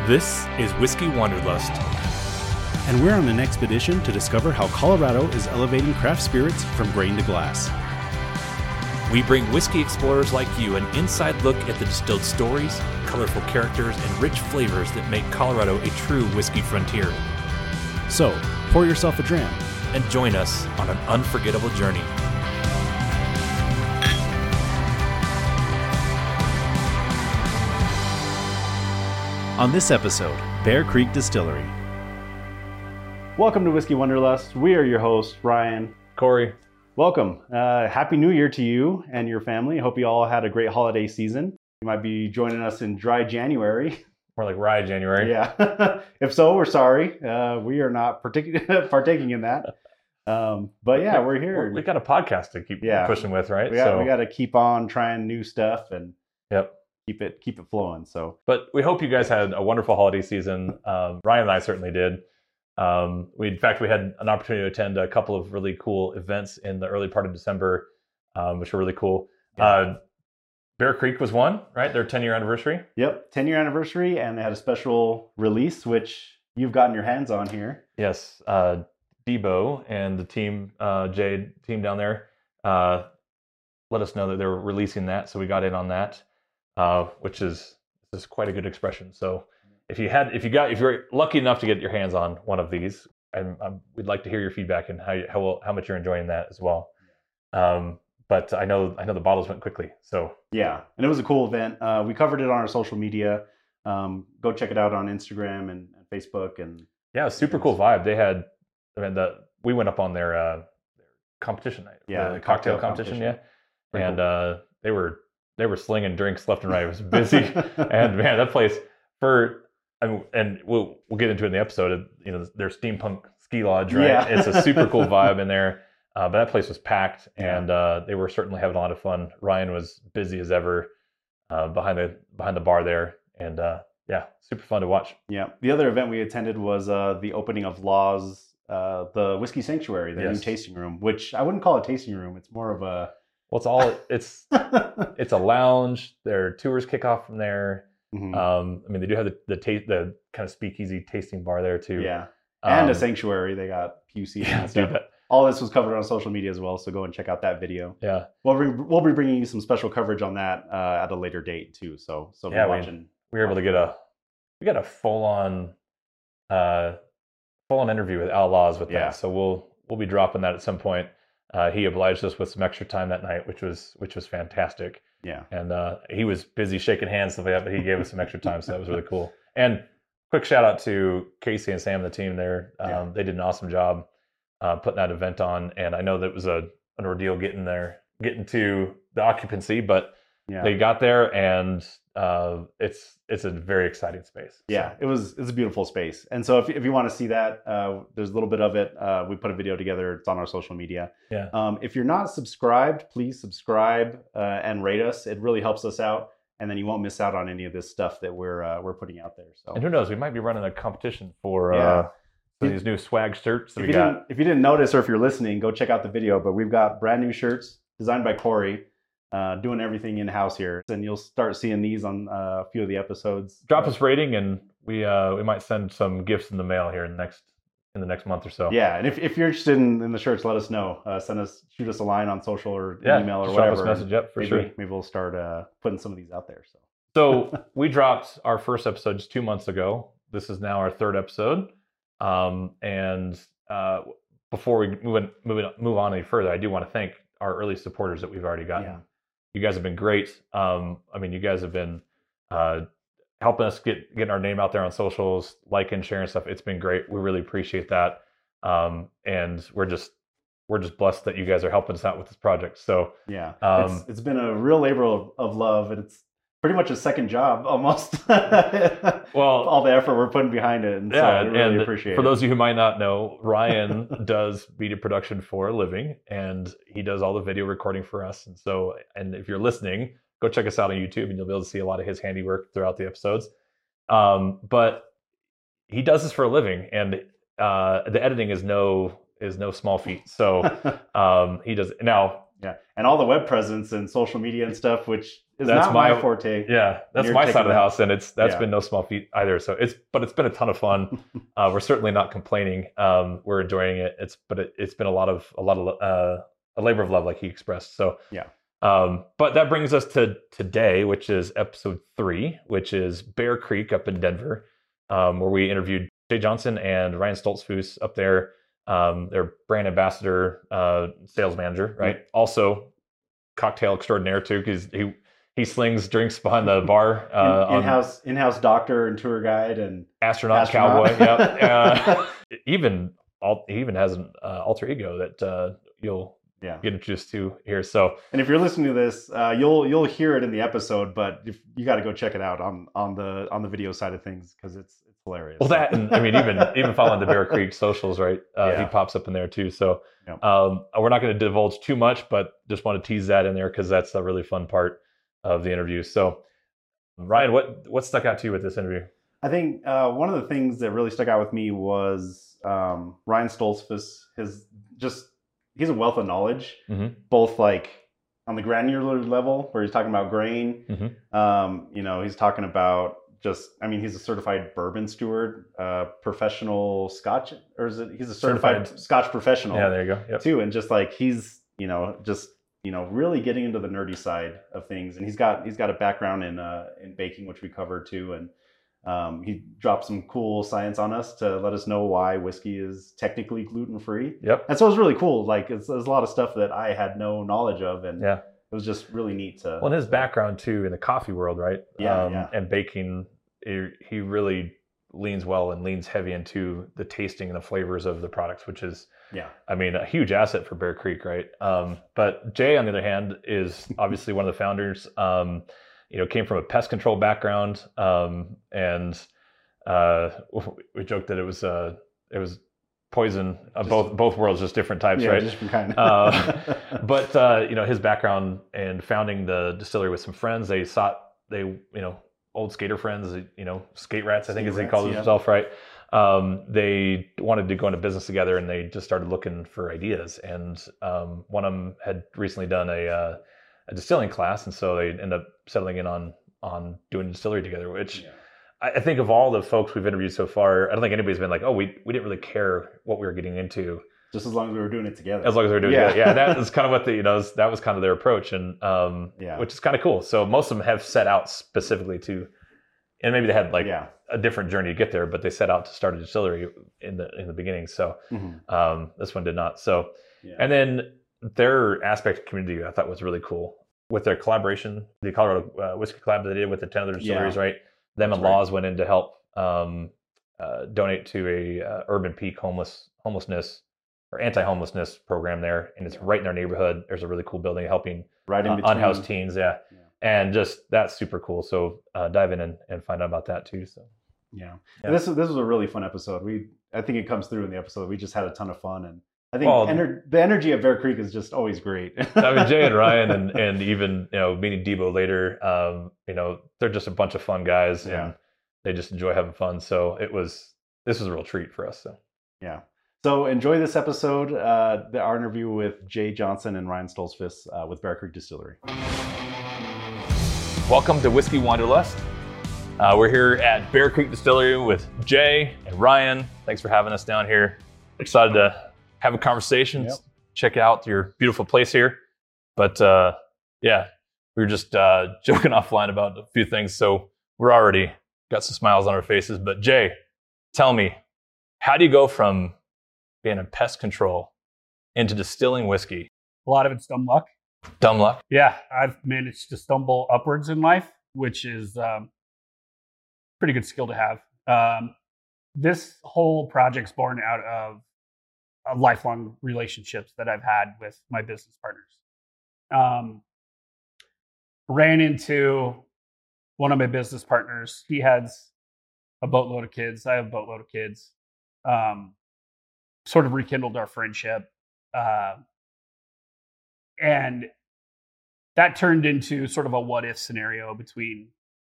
This is Whiskey Wanderlust. And we're on an expedition to discover how Colorado is elevating craft spirits from grain to glass. We bring whiskey explorers like you an inside look at the distilled stories, colorful characters, and rich flavors that make Colorado a true whiskey frontier. So, pour yourself a dram And join us on an unforgettable journey. on this episode, Bear Creek Distillery. Welcome to Whiskey Wanderlust. We are your hosts, Ryan. Corey. Welcome. Happy New Year to you and your family. Hope you all had a great holiday season. You might be joining us in dry January. More like Rye January. Yeah. If so, we're sorry. We are not partaking in that. But yeah, we're here. We've got a podcast to keep pushing with, right? We got to keep on trying new stuff and keep it flowing. So, but we hope you guys had a wonderful holiday season. Ryan and I certainly did. We had an opportunity to attend a couple of really cool events in the early part of December, which were really cool. Yeah. Bear Creek was one, right? Their 10-year anniversary. Yep, 10-year anniversary, and they had a special release, which you've gotten your hands on here. Yes, Debo and the team, Jade team down there, let us know that they were releasing that, so we got in on that, which is quite a good expression. So if you're lucky enough to get your hands on one of these, and we'd like to hear your feedback and how much you're enjoying that as well. But I know the bottles went quickly. So yeah, and it was a cool event. We covered it on our social media. Go check it out on Instagram and Facebook. And yeah, super cool vibe. They had, we went up on their competition night. Yeah, the cocktail competition. Yeah, pretty and cool. They were slinging drinks left and right. It was busy, and man, that place and we'll get into it in the episode. Their steampunk ski lodge, right? Yeah. It's a super cool vibe in there. But that place was packed, and they were certainly having a lot of fun. Ryan was busy as ever behind the bar there, and super fun to watch. Yeah. The other event we attended was the opening of Law's, the Whiskey Sanctuary, the new tasting room, which I wouldn't call a tasting room. It's more of a... Well, it's a lounge. Their tours kick off from there. Mm-hmm. They do have the kind of speakeasy tasting bar there too. Yeah, and a sanctuary. They got PUC and stuff. All this was covered on social media as well, so go and check out that video. Yeah, we'll be bringing you some special coverage on that at a later date too. So yeah, we were able to get a full on interview with Al Laws with that. So we'll be dropping that at some point. He obliged us with some extra time that night, which was fantastic. Yeah, and he was busy shaking hands, stuff like that, but he gave us some extra time, so that was really cool. And quick shout out to Casey and Sam, the team there. They did an awesome job putting that event on, and I know that was an ordeal getting to the occupancy, but they got there, and it's a very exciting space. Yeah, it's a beautiful space. And so if you want to see that, there's a little bit of it. We put a video together. It's on our social media. Yeah. If you're not subscribed, please subscribe and rate us. It really helps us out, and then you won't miss out on any of this stuff that we're putting out there. So, and who knows, we might be running a competition for these new swag shirts that we got. If you didn't notice, or if you're listening, go check out the video. But we've got brand new shirts designed by Corey. Doing everything in-house here, and you'll start seeing these on a few of the episodes. Drop us rating, and we might send some gifts in the mail here in the next month or so. Yeah, and if you're interested in the shirts, let us know. Shoot us a line on social or email or whatever. Drop us a message up for sure. Maybe we'll start putting some of these out there. So we dropped our first episode just 2 months ago. This is now our third episode, and before we move on any further, I do want to thank our early supporters that we've already gotten. Yeah. You guys have been great. You guys have been helping us getting our name out there on socials, liking, sharing stuff. It's been great. We really appreciate that. And we're just blessed that you guys are helping us out with this project. So yeah, it's been a real labor of love, and it's pretty much a second job almost. Well, all the effort we're putting behind it, and so we really appreciate it. For those of you who might not know, Ryan does media production for a living, and he does all the video recording for us. And if you're listening, go check us out on YouTube, and you'll be able to see a lot of his handiwork throughout the episodes. But he does this for a living, and the editing is no small feat. So he does now. Yeah, and all the web presence and social media and stuff, which is That's not my forte. Yeah, that's You're my side taking of the that. house, and that's Yeah. been no small feat either. So it's been a ton of fun. We're certainly not complaining. We're enjoying it. It's been a lot of a labor of love, like he expressed. So Yeah. But that brings us to today, which is episode 3, which is Bear Creek up in Denver, where we interviewed Jay Johnson and Ryan Stoltzfus up there. Their brand ambassador, sales manager, right? Also, cocktail extraordinaire too, because he slings drinks behind the bar. In-house doctor and tour guide and astronaut. Cowboy. Yep. He even has an alter ego that you'll get introduced to here. So, and if you're listening to this, you'll hear it in the episode, but if you got to go check it out on the video side of things because it's hilarious. Well, that, and I mean, even following the Bear Creek socials, right? He pops up in there too. So we're not going to divulge too much, but just want to tease that in there because that's a really fun part of the interview. So, Ryan, what stuck out to you with this interview? I think one of the things that really stuck out with me was Ryan Stoltzfus. He's a wealth of knowledge, both like on the granular level where he's talking about grain. He's talking about he's a certified bourbon steward, professional Scotch, or he's a certified Scotch professional. Yeah, there you go. Yep. Too. And just like he's, really getting into the nerdy side of things. And he's got a background in baking, which we covered too. And he dropped some cool science on us to let us know why whiskey is technically gluten-free. Yep. And so it was really cool. Like there's a lot of stuff that I had no knowledge of. And it was just really neat to. Well, his background too in the coffee world, right? And baking, he really leans heavy into the tasting and the flavors of the products, which is, I mean, a huge asset for Bear Creek, right? But Jay, on the other hand, is obviously one of the founders. Came from a pest control background, and we joked that it was poison. Both worlds, just different types, right? Different kind. But his background in founding the distillery with some friends, they old skater friends, skate rats, I think as he calls himself, right? They wanted to go into business together, and they just started looking for ideas. And one of them had recently done a distilling class, and so they ended up settling in on doing distillery together, which I think of all the folks we've interviewed so far, I don't think anybody's been like, oh, we didn't really care what we were getting into. Just as long as we were doing it together. As long as we were doing it together. Yeah, that is kind of what that was kind of their approach, and which is kind of cool. So most of them have set out specifically to, and maybe they had a different journey to get there, but they set out to start a distillery in the beginning. So this one did not. So, and then their aspect of community I thought was really cool with their collaboration, the Colorado Whiskey Collab that they did with the 10 other distilleries, right? Them and Laws went in to help donate to a urban peak homelessness or anti-homelessness program there, and it's right in their neighborhood. There's a really cool building helping unhoused teens, and just that's super cool. So dive in and find out about that too. So and this was a really fun episode. I think it comes through in the episode. We just had a ton of fun, and I think the energy of Bear Creek is just always great. I mean, Jay and Ryan and even meeting Debo later, they're just a bunch of fun guys, and they just enjoy having fun. So this was a real treat for us. So enjoy this episode, our interview with Jay Johnson and Ryan Stoltzfus with Bear Creek Distillery. Welcome to Whiskey Wanderlust. We're here at Bear Creek Distillery with Jay and Ryan. Thanks for having us down here. Excited to have a conversation, check out your beautiful place here. But we were just joking offline about a few things, so we're already got some smiles on our faces. But Jay, tell me, how do you go from being in pest control into distilling whiskey? A lot of it's dumb luck. Dumb luck? Yeah, I've managed to stumble upwards in life, which is pretty good skill to have. This whole project's born out of lifelong relationships that I've had with my business partners. Ran into one of my business partners. He has a boatload of kids. I have a boatload of kids. Sort of rekindled our friendship. And that turned into sort of a what if scenario between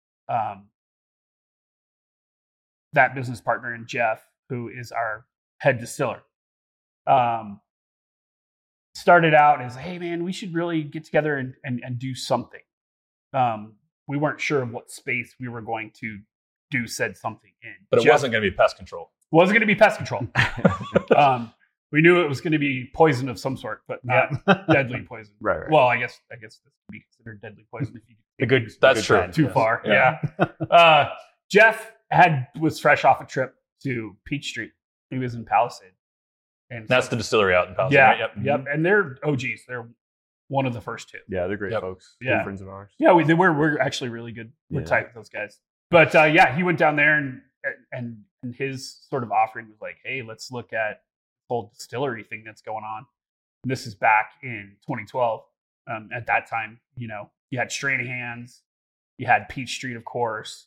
that business partner and Jeff, who is our head distiller. started out as, hey man, we should really get together and do something. We weren't sure of what space we were going to do said something in. But it wasn't going to be pest control. Wasn't going to be pest control. We knew it was going to be poison of some sort, but not deadly poison. Right. Well, I guess this could be considered deadly poison if you That's true. Kind, too yes. far. Yeah. Jeff was fresh off a trip to Peach Street. He was in Palisade. And That's the distillery out in Palisade. yeah, Right? Yep. And they're OGs. They're one of the first two. Yeah, they're great folks. Yeah. Good friends of ours. Yeah, we're actually really good. We're tight with those guys. But he went down there and his sort of offering was like, hey, let's look at the whole distillery thing that's going on. And this is back in 2012. At that time, you had Stranahan's, you had Peach Street, of course,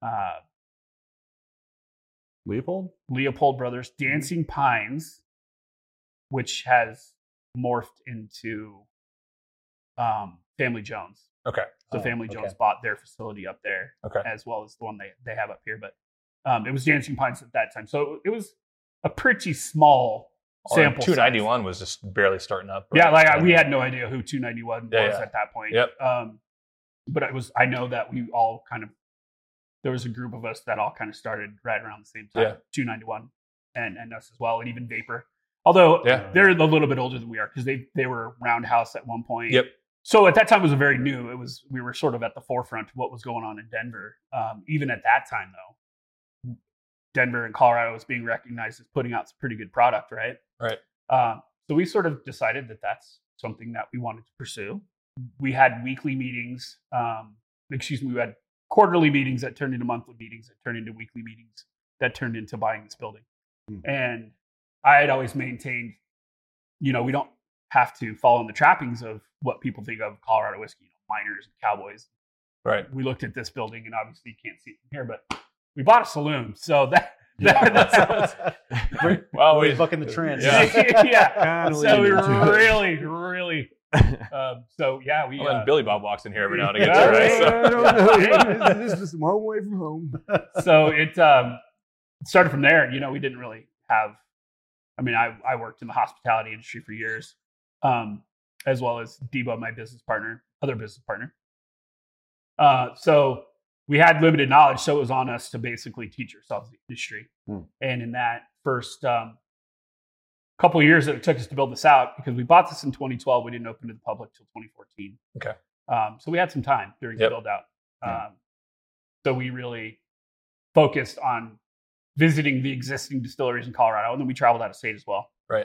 Leopold Brothers, Dancing Pines, which has morphed into Family Jones. Okay. So Family Jones bought their facility up there, as well as the one they have up here. But it was Dancing Pines at that time. So it was a pretty small sample 291 size. was just barely starting up. Right? Yeah, we had no idea who 291 was at that point. Yep. But I know that we all there was a group of us that all kind of started right around the same time. Yeah. 291 and us as well, and even Vapor. Although they're a little bit older than we are because they were Roundhouse at one point. Yep. So at that time it was very new. We were sort of at the forefront of what was going on in Denver. Even at that time though, Denver and Colorado was being recognized as putting out some pretty good product, right? Right. So we sort of decided that that's something that we wanted to pursue. We had weekly meetings. We had quarterly meetings that turned into monthly meetings that turned into weekly meetings that turned into buying this building. And I had always maintained, we don't have to follow in the trappings of what people think of Colorado whiskey, miners and cowboys. Right. We looked at this building, and obviously you can't see it from here, but we bought a saloon. So that's well, we're bucking the trends. Yeah. So we really. We. And Billy Bob walks in here every now and again, Yeah. right? So. I don't know. This is one away from home. So it started from there. We didn't really have. I worked in the hospitality industry for years, as well as Debo, my other business partner. So we had limited knowledge, so it was on us to basically teach ourselves the industry. And in that first couple of years that it took us to build this out, because we bought this in 2012, we didn't open to the public till 2014. Okay. So we had some time during the build out. So we really focused on visiting the existing distilleries in Colorado, and then we traveled out of state as well. Right.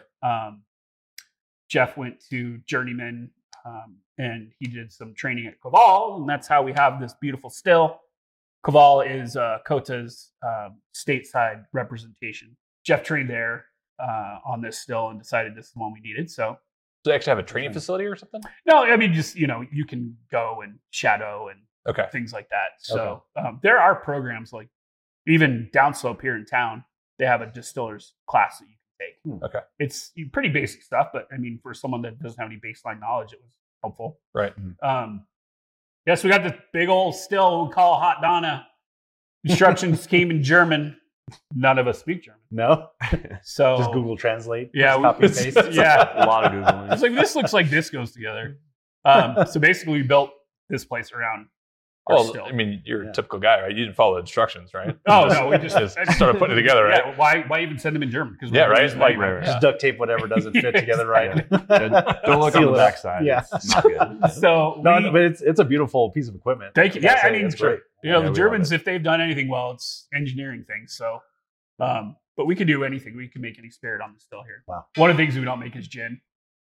Jeff went to Journeyman, and he did some training at Koval, and that's how we have this beautiful still. Koval is Kota's stateside representation. Jeff trained there on this still and decided this is the one we needed. So Do they actually have a training facility or something? no, just you can go and shadow and things like that. So there are programs like even Downslope here in town. They have a distiller's class that you can take. Okay, it's pretty basic stuff, but for someone that doesn't have any baseline knowledge, it was helpful. Right. Yes, we got this big old still we call Hot Donna. Instructions came in German. None of us speak German. No? So Just Google Translate. Yeah, Just copy and paste. yeah. A lot of Googling. It's like, this looks like this goes together. So basically we built this place around our Well, still. you're a typical guy, right? You didn't follow the instructions, right? Oh, no, we just started putting it together, right? Yeah, why even send them in German? Because right. Just duct tape whatever doesn't fit together right. Don't look on Seal the it up. backside. Yeah. It's not good. So No, but it's a beautiful piece of equipment. thank you. I gotta Yeah, say, it's great. the we Germans, love if they've done anything well, it's engineering things. So, but we can do anything. We can make any spirit on the still here. Wow. One of the things we don't make is gin.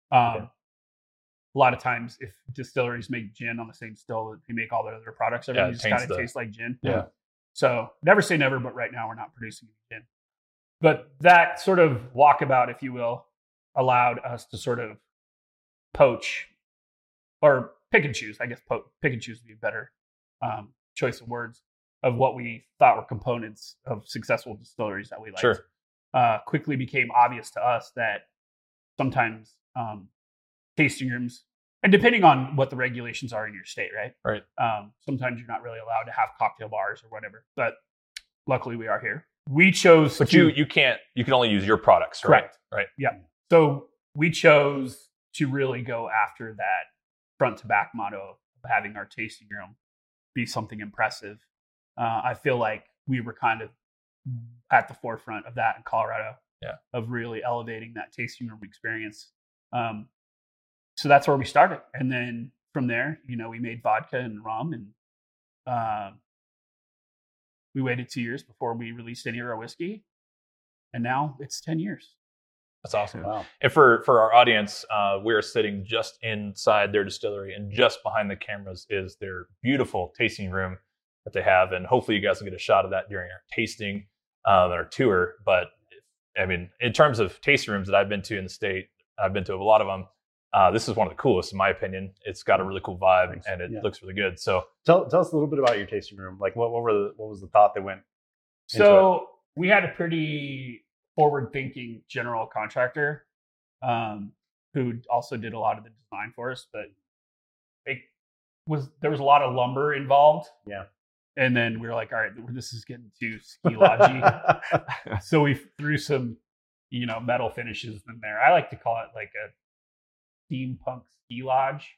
A lot of times, if distilleries make gin on the same still that they make all their other products, everything just kind of tastes like gin. Yeah. So never say never, but right now we're not producing gin. But that sort of walkabout, if you will, allowed us to sort of poach or pick and choose. I guess pick and choose would be a better choice of words of what we thought were components of successful distilleries that we liked. Sure. Quickly became obvious to us that sometimes tasting rooms, and depending on what the regulations are in your state, right? Right. Sometimes you're not really allowed to have cocktail bars or whatever, but luckily we are here. We chose But you can only use your products, right? Correct. Right. Yeah. So we chose to really go after that front to back motto of having our tasting room be something impressive. I feel like we were kind of at the forefront of that in Colorado, of really elevating that tasting room experience. So that's where we started. And then from there, we made vodka and rum, and we waited 2 years before we released any of our whiskey. And now it's 10 years. That's awesome. Wow. And for our audience, we are sitting just inside their distillery, and just behind the cameras is their beautiful tasting room that they have. And hopefully you guys will get a shot of that during our tasting, our tour. But I mean, in terms of tasting rooms that I've been to in the state, I've been to a lot of them. This is one of the coolest, in my opinion. It's got a really cool vibe, and it looks really good. So tell us a little bit about your tasting room. Like, what was the thought that went into So we had a pretty forward-thinking general contractor who also did a lot of the design for us, but there was a lot of lumber involved. Yeah. And then we were like, all right, this is getting too ski lodgy. So we threw some, metal finishes in there. I like to call it like a steampunk ski lodge.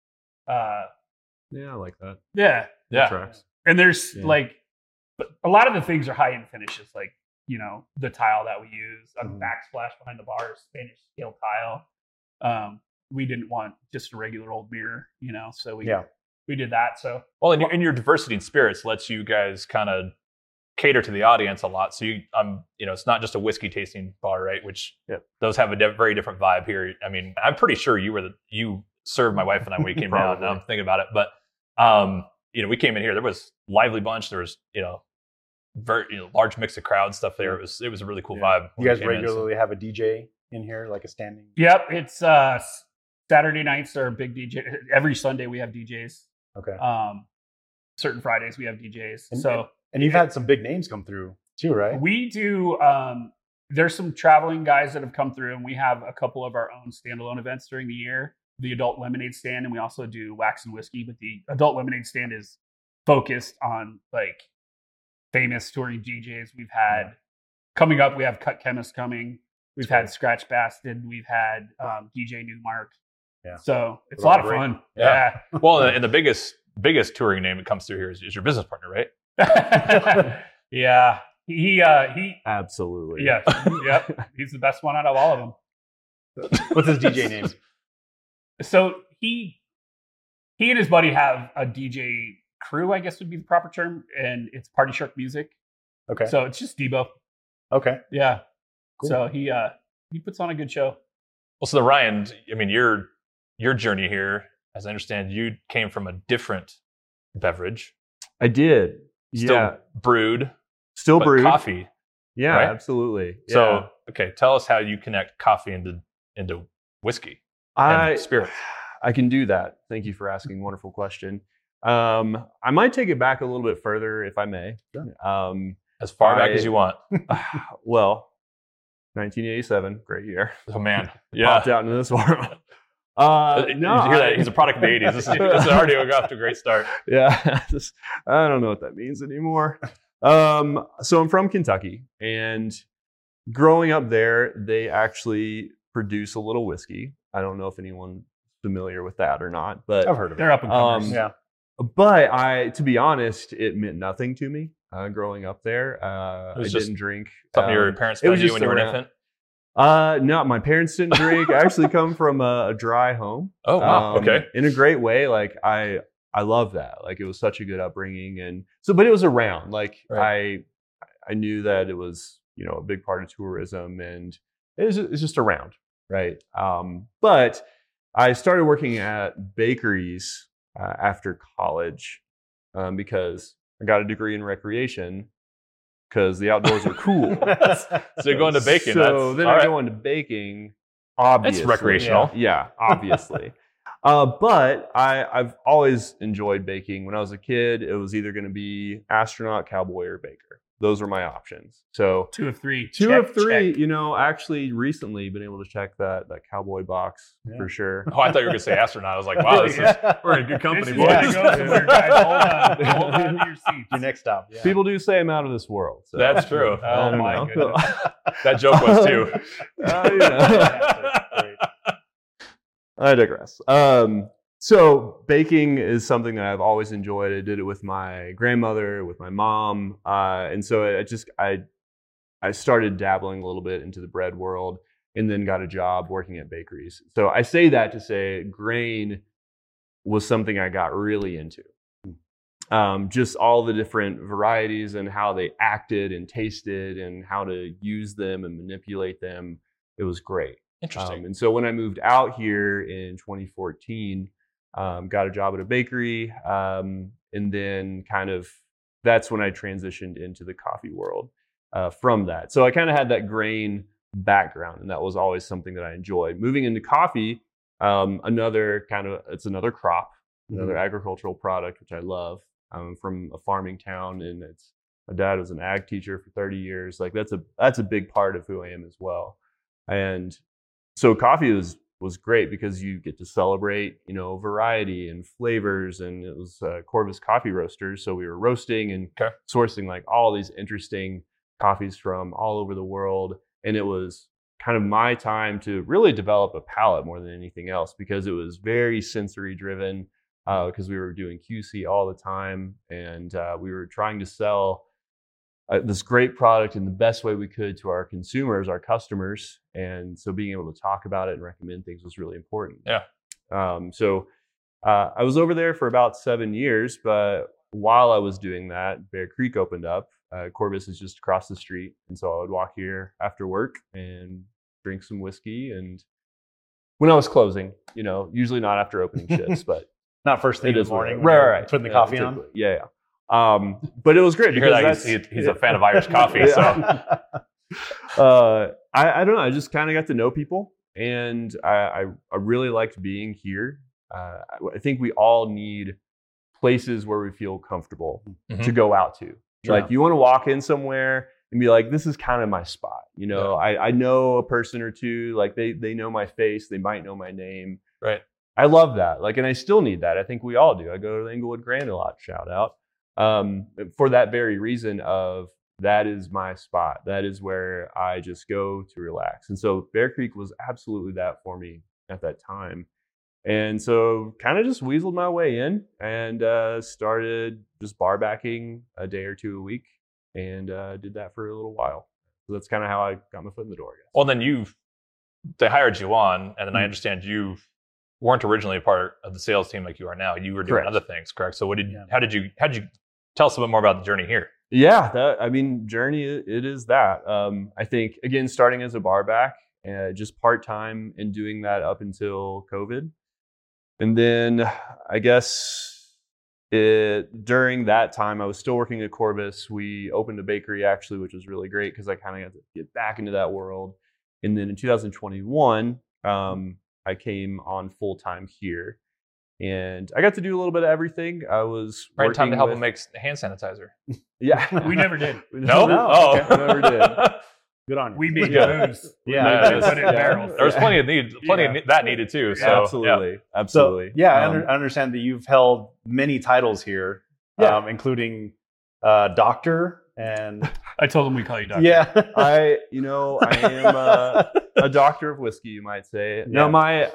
Yeah, I like that. Yeah. That tracks. And there's but a lot of the things are high-end finishes, like, the tile that we use, a backsplash behind the bars, Spanish scale tile. We didn't want just a regular old mirror, so we did that. So and your diversity in spirits lets you guys kind of cater to the audience a lot. So it's not just a whiskey tasting bar, right? Which those have a very different vibe here. I mean, I'm pretty sure you served my wife and I when we came down. Now I'm thinking about it, but we came in here. There was lively bunch. There was very large mix of crowd stuff there. It was a really cool vibe. You guys regularly have a DJ in here, like a standing? Yep, it's Saturday nights are a big DJ. Every Sunday we have DJs. Okay. Certain Fridays we have DJs. And you've had some big names come through too, right? We do. There's some traveling guys that have come through, and we have a couple of our own standalone events during the year. The Adult Lemonade Stand, and we also do Wax and Whiskey. But the Adult Lemonade Stand is focused on like famous touring DJs. We've had coming up. We have Cut Chemist coming. We've had Scratch Bastard. We've had DJ Newmark. Yeah. So it's a lot of fun. Yeah. Well, and the biggest touring name that comes through here is your business partner, right? Yeah. He absolutely. Yeah. Yep. He's the best one out of all of them. What's his DJ name? So he and his buddy have a DJ crew, I guess would be the proper term, and it's Party Shark Music. Okay. So it's just Debo. Okay. Yeah. Cool. So he puts on a good show. Well, so Ryan, I mean, your journey here, as I understand, you came from a different beverage. I did. Still brewed. Still brewed. Coffee. Yeah, right? Absolutely. Yeah. So, okay, tell us how you connect coffee into whiskey and spirit. I can do that. Thank you for asking. Wonderful question. I might take it back a little bit further, if I may. Sure. As far back as you want. Well, 1987, great year. Oh man, popped out into this world. No, you hear that? He's a product of the 80s. This is already got to a great start. Yeah, I don't know what that means anymore. So I'm from Kentucky, and growing up there, they actually produce a little whiskey. I don't know if anyone's familiar with that or not, but I've heard of it. They're up and comers. Yeah. But to be honest, it meant nothing to me growing up there. I didn't drink. Something your parents fed you when you were an infant? No, my parents didn't drink. I actually come from a dry home. Oh, wow. Okay. In a great way. Like I love that. Like it was such a good upbringing, and so, but it was around. Like right. I knew that it was a big part of tourism, and it's just around, right? But I started working at bakeries after college because I got a degree in recreation. Because the outdoors are cool. So you're going to baking. So then I go into baking. Obviously, it's recreational. Yeah, obviously. But I've always enjoyed baking. When I was a kid, it was either going to be astronaut, cowboy, or baker. Those were my options. So 2 of 3. Two of three. Check. Actually, recently been able to check that cowboy box for sure. Oh, I thought you were going to say astronaut. I was like, wow, we're in good company, boys. Hold on to your seats. Your next stop. Yeah. People do say I'm out of this world. So. That's true. Oh my goodness. That joke was too. I digress. So baking is something that I've always enjoyed. I did it with my grandmother, with my mom, and so I started dabbling a little bit into the bread world, and then got a job working at bakeries. So I say that to say grain was something I got really into. Just all the different varieties and how they acted and tasted and how to use them and manipulate them. It was great. Interesting. And so when I moved out here in 2014, got a job at a bakery, and then kind of that's when I transitioned into the coffee world from that. So I kind of had that grain background, and that was always something that I enjoyed. Moving into coffee, it's another crop, another agricultural product, which I love. I'm from a farming town, and my dad was an ag teacher for 30 years. Like that's a big part of who I am as well. And so coffee was great because you get to celebrate, variety and flavors, and it was Corvus Coffee Roasters. So we were roasting and sourcing like all these interesting coffees from all over the world. And it was kind of my time to really develop a palate more than anything else, because it was very sensory driven, because we were doing QC all the time, and we were trying to sell this great product in the best way we could to our consumers, our customers. And so being able to talk about it and recommend things was really important. Yeah. So I was over there for about 7 years, but while I was doing that, Bear Creek opened up. Corvus is just across the street. And so I would walk here after work and drink some whiskey. And when I was closing, usually not after opening shifts, but not first thing in the morning. Right. Putting the coffee on. Yeah. But it was great. You hear that he's a fan of Irish coffee. So I don't know. I just kind of got to know people, and I really liked being here. I think we all need places where we feel comfortable to go out to. Sure. Like you want to walk in somewhere and be like, this is kind of my spot. I know a person or two, like they know my face, they might know my name. Right. I love that. Like, and I still need that. I think we all do. I go to the Englewood Grand a lot, shout out. For that very reason of that is my spot. That is where I just go to relax. And so Bear Creek was absolutely that for me at that time. And so kind of just weaseled my way in and started just bar backing a day or two a week, and did that for a little while. So that's kind of how I got my foot in the door, I guess. Well, then they hired you on, and then I understand you weren't originally a part of the sales team like you are now. You were doing other things, correct? So how did you tell us a bit more about the journey here? Yeah, journey, it is that. I think, again, starting as a bar back, just part-time and doing that up until COVID. And then I guess during that time, I was still working at Corvus. We opened a bakery, actually, which was really great because I kind of got to get back into that world. And then in 2021, I came on full-time here. And I got to do a little bit of everything. I was right time to help him make hand sanitizer. Yeah. We never did. No? Oh. Okay. Never did. Good on you. We made booze. Yeah. Put it in barrels. There was plenty of that needed too. So, absolutely. Absolutely. So, I understand that you've held many titles here, including doctor and... I told him we call you doctor. Yeah. I am a doctor of whiskey, you might say. Yeah. No, my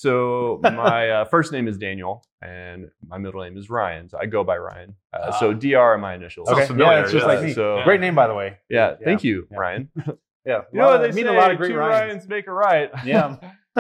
first name is Daniel, and my middle name is Ryan. So I go by Ryan. So DR are my initials. Okay. Familiar, it's just like me. So, great name, by the way. Yeah. Thank you, Ryan. Yeah. You know what they mean say, a lot of great two Ryans make a right. Yeah.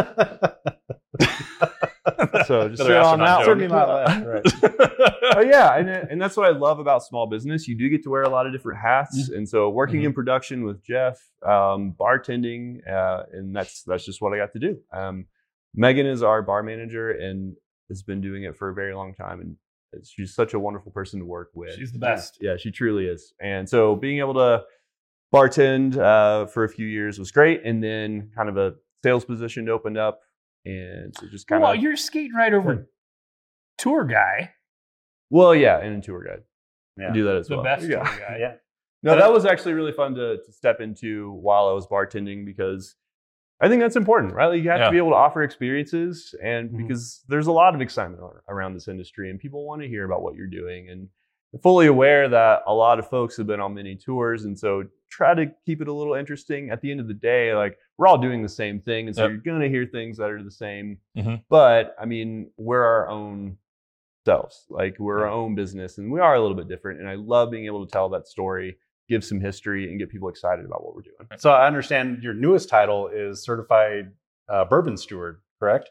So just sit on that. Certainly not left. Right. Yeah, and that's what I love about small business. You do get to wear a lot of different hats, and so working in production with Jeff, bartending, and that's just what I got to do. Megan is our bar manager and has been doing it for a very long time, and she's such a wonderful person to work with. She's the best. Yeah, she truly is. And so being able to bartend for a few years was great, and then kind of a sales position opened up. And so just kind of... Well, you're skating right over tour guy. Well, yeah, and a tour guide. Yeah. I do that as the well. best tour guy. Yeah. No, that was actually really fun to step into while I was bartending, because I think that's important, right? Like you have to be able to offer experiences, and because there's a lot of excitement around this industry, and people want to hear about what you're doing. And fully aware that a lot of folks have been on many tours, and so try to keep it a little interesting. At the end of the day, like, we're all doing the same thing, and so you're gonna hear things that are the same. But I mean, we're our own selves. Like, we're our own business, and we are a little bit different. And I love being able to tell that story, give some history, and get people excited about what we're doing. So I understand your newest title is Certified Bourbon Steward, correct?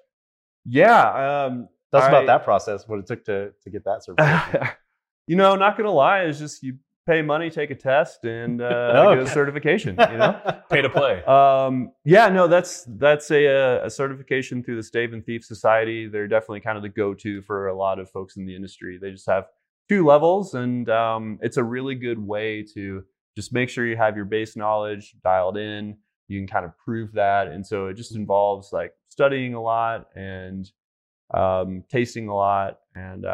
Yeah. Tell us about that process, what it took to get that certification. You know, not gonna lie, it's just you pay money, take a test, and get a certification. You know, pay to play. Yeah, no, that's a certification through the Stave and Thief Society. They're definitely kind of the go-to for a lot of folks in the industry. They just have 2 levels, and it's a really good way to just make sure you have your base knowledge dialed in. You can kind of prove that, and so it just involves like studying a lot and tasting a lot. And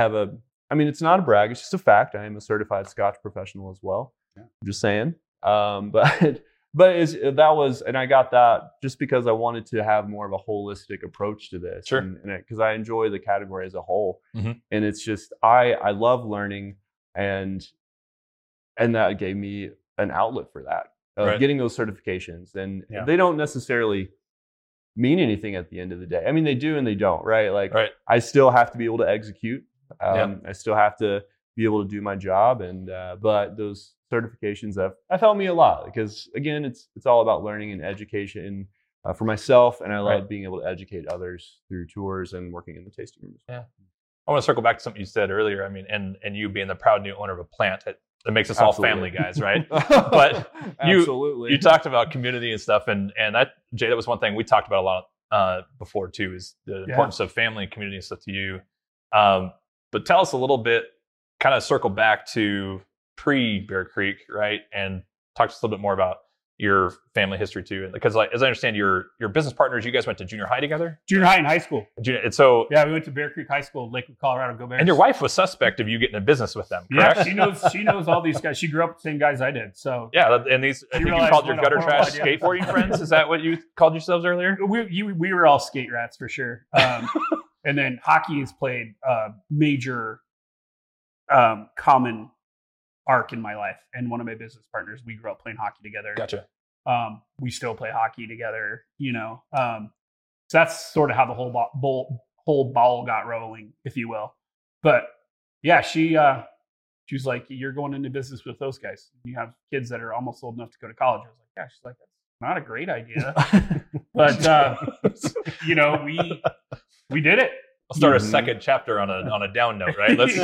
I mean, it's not a brag, it's just a fact. I am a certified Scotch professional as well. Yeah. I'm just saying. But that was, and I got that just because I wanted to have more of a holistic approach to this. Sure. And because I enjoy the category as a whole. And it's just, I love learning, and that gave me an outlet for that, of getting those certifications. And they don't necessarily mean anything at the end of the day. I mean, they do and they don't, right? Like, I still have to be able to execute. I still have to be able to do my job, and but those certifications have helped me a lot, because again, it's all about learning and education for myself, and I love being able to educate others through tours and working in the tasting rooms. Yeah, I want to circle back to something you said earlier. I mean, and you being the proud new owner of a plant, that makes us all family guys, right? But you talked about community and stuff, and Jay, that was one thing we talked about a lot before too, is the importance of family and community and stuff to you. But tell us a little bit, kind of circle back to pre-Bear Creek, right? And talk to us a little bit more about your family history too. Because, like, as I understand, your business partners, you guys went to junior high together? Junior high and high school. And so, yeah, we went to Bear Creek High School, Lakewood, Colorado. Go Bears. And your wife was suspect of you getting in business with them, correct? Yeah, she knows all these guys. She grew up with the same guys I did. So yeah, and these, I think you called your gutter trash skateboarding friends. Is that what you called yourselves earlier? We were all skate rats for sure. And then hockey has played a major common arc in my life. And one of my business partners, we grew up playing hockey together. Gotcha. We still play hockey together, you know. So that's sort of how the whole ball got rolling, if you will. But yeah, she was like, "You're going into business with those guys. You have kids that are almost old enough to go to college." I was like, "Yeah." She's like, "That's not a great idea," but you know, we did it. I'll start a second chapter on a down note, right? Let's.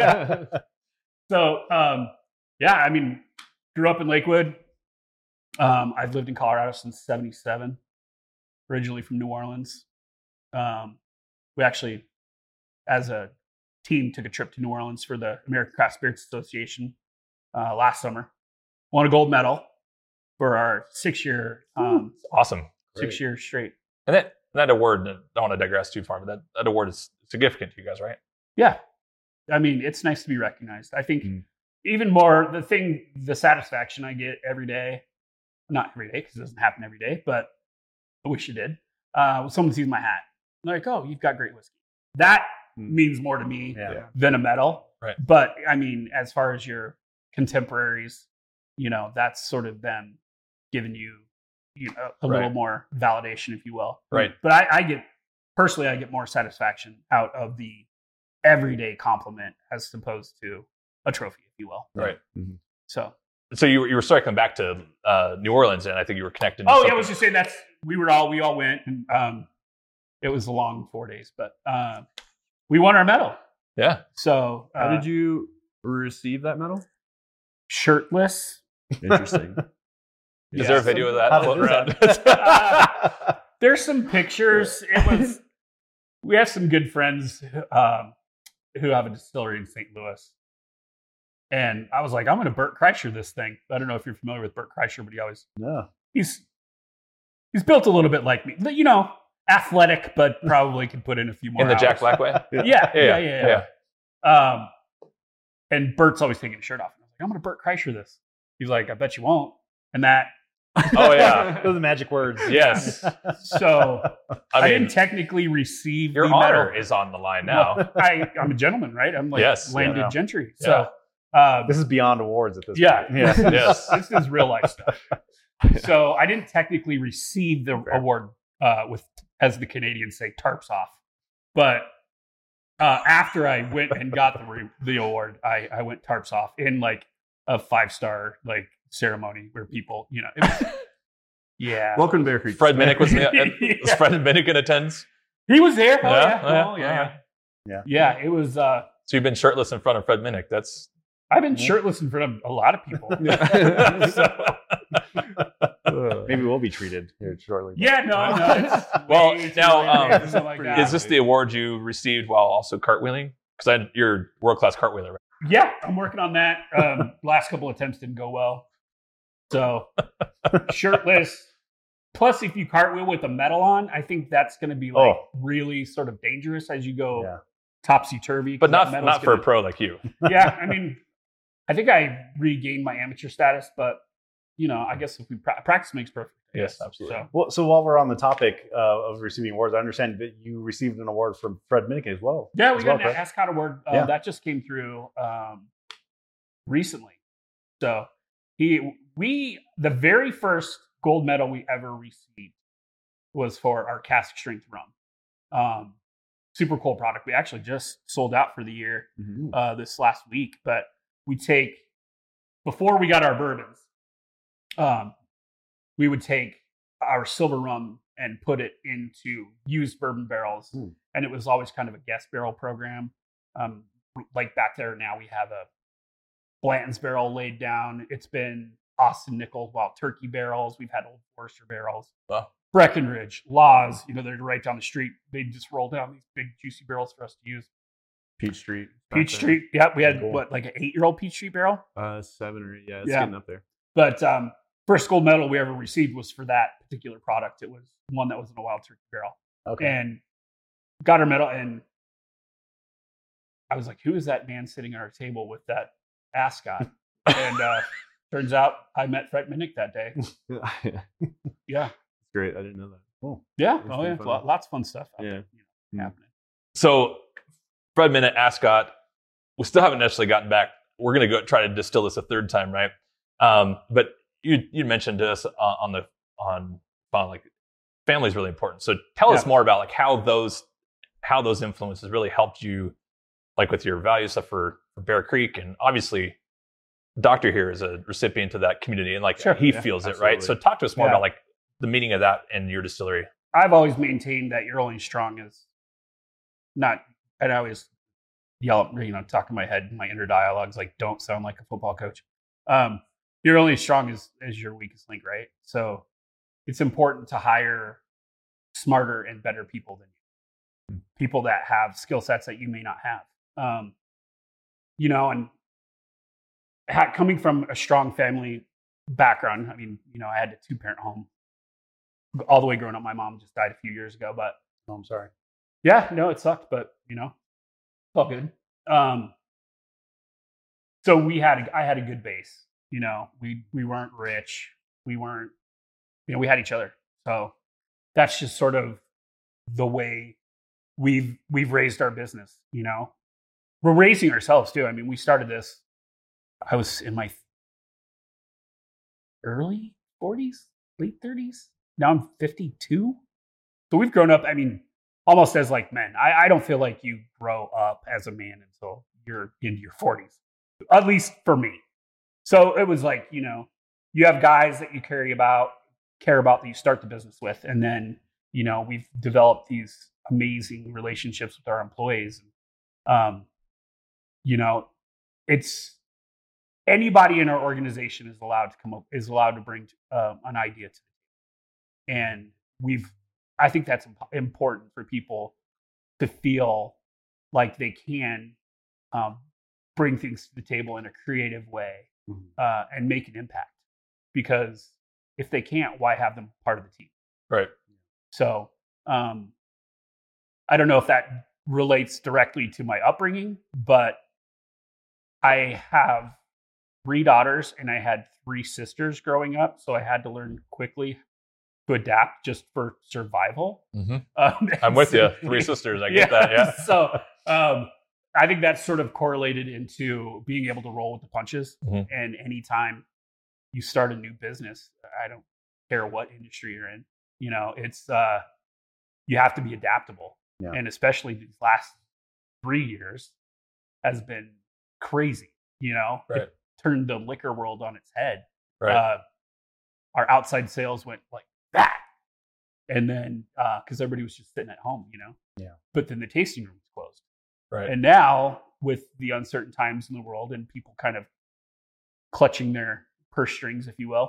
So yeah, I mean, grew up in Lakewood. I've lived in Colorado since '77. Originally from New Orleans. We actually, as a team, took a trip to New Orleans for the American Craft Spirits Association last summer. Won a gold medal for our 6-year. Awesome. 6 years straight. And that award, I don't want to digress too far, but that award is significant to you guys, right? Yeah. I mean, it's nice to be recognized. I think even more, the satisfaction I get every day, not every day because it doesn't happen every day, but I wish it did. When someone sees my hat, they're like, "Oh, you've got great whiskey." That means more to me than a medal. Right. But I mean, as far as your contemporaries, you know, that's sort of them giving you know, a little more validation, if you will. Right. But I get more satisfaction out of the everyday compliment as opposed to a trophy, if you will. Right. Mm-hmm. So you were circling back to New Orleans, and I think you were connected. To yeah, I was just saying we all went, and it was a long 4 days, but we won our medal. Yeah. So how did you receive that medal? Shirtless. Interesting. Is there a video of that floating around? There's some pictures. We have some good friends who have a distillery in St. Louis. And I was like, I'm going to Bert Kreischer this thing. I don't know if you're familiar with Bert Kreischer, but he's built a little bit like me. You know, athletic, but probably could put in a few more in the hours. Jack Black way? Yeah. And Bert's always taking his shirt off. I was like, I'm going to Bert Kreischer this. He's like, I bet you won't. And that. Oh, yeah. Those are the magic words. Yes. So I didn't technically receive your the honor medal. is on the line now. Well, I'm a gentleman, right? I'm like landed gentry. So This is beyond awards at this Yeah. point. Yeah. Yes. This is real life stuff. So I didn't technically receive the award as the Canadians say, tarps off. But after I went and got the award, I went tarps off in like a 5-star like ceremony where people, it was, yeah. Welcome to Bear Creek. Fred Minnick was Fred Minnick in attendance. He was there. Oh, Yeah, yeah. yeah. Yeah, it was. So you've been shirtless in front of Fred Minnick. That's I've been shirtless in front of a lot of people. Maybe we'll be treated here shortly. Yeah, no. well. Now, that. is this the award you received while also cartwheeling? Because you're world-class cartwheeler, right? Yeah, I'm working on that. Last couple attempts didn't go well. So shirtless. Plus, if you cartwheel with a medal on, I think that's going to be like really sort of dangerous as you go topsy-turvy. But not for a pro like you. Yeah, I mean, I think I regained my amateur status, but I guess if we practice makes perfect. Yes, absolutely. So while we're on the topic of receiving awards, I understand that you received an award from Fred Minnick as well. Yeah, we got an ASCOT award that just came through recently. So the very first gold medal we ever received was for our cask strength rum. Super cool product. We actually just sold out for the year this last week, but we take, before we got our bourbons, we would take our silver rum and put it into used bourbon barrels. And it was always kind of a guest barrel program. Like back there now we have a Blanton's barrel laid down. It's been Austin Nichols, turkey barrels. We've had Old Forester barrels. Wow. Breckenridge, Laws, they're right down the street. They just roll down these big juicy barrels for us to use. Peachtree. Yeah, we had like an 8-year-old Peachtree barrel? 7 or 8, yeah, it's getting up there. But first gold medal we ever received was for that particular product. It was one that was in a wild turkey barrel. Okay. And got our medal, and I was like, who is that man sitting at our table with that ascot? And turns out I met Fred Minnick that day. Yeah. Great. I didn't know that. Cool. Yeah. Lots of fun stuff happening. So Fred Minnick, ascot, we still haven't necessarily gotten back. We're going to go try to distill this a third time, right? But you mentioned to us on like family is really important. So tell us more about like how those influences really helped you, like with your value stuff for Bear Creek, and obviously Doctor here is a recipient of that community, and like he feels it, right? So talk to us more about like the meaning of that in your distillery. I've always maintained that you're only strong as not, and I always yell, talk in my head, my inner dialogues, like, don't sound like a football coach. You're only as strong as your weakest link, right? So it's important to hire smarter and better people than you. People that have skill sets that you may not have. And coming from a strong family background, I mean, I had a 2-parent home all the way growing up. My mom just died a few years ago, but I'm sorry. Yeah, no, it sucked, but it's all good. So I had a good base. We weren't rich. We weren't, we had each other. So that's just sort of the way we've raised our business. We're raising ourselves too. I mean, we started this, I was in my early 40s, late 30s. Now I'm 52. So we've grown up, I mean, almost as like men. I don't feel like you grow up as a man until you're into your 40s, at least for me. So it was like, you have guys that you care about that you start the business with. And then, we've developed these amazing relationships with our employees. It's anybody in our organization is allowed to bring an idea to the table. And I think that's important for people to feel like they can bring things to the table in a creative way and make an impact. Because if they can't, why have them part of the team? Right. So I don't know if that relates directly to my upbringing, but I have 3 daughters and I had 3 sisters growing up. So I had to learn quickly to adapt just for survival. I'm with you. 3 sisters. I get that. Yeah. So I think that's sort of correlated into being able to roll with the punches. Mhm. And anytime you start a new business, I don't care what industry you're in, you know, it's you have to be adaptable. Yeah. And especially these last 3 years has been crazy, you know. Right. It turned the liquor world on its head. Right. Our outside sales went like that. And then because everybody was just sitting at home, you know. Yeah. But then the tasting room was closed. Right. And now, with the uncertain times in the world and people kind of clutching their purse strings, if you will,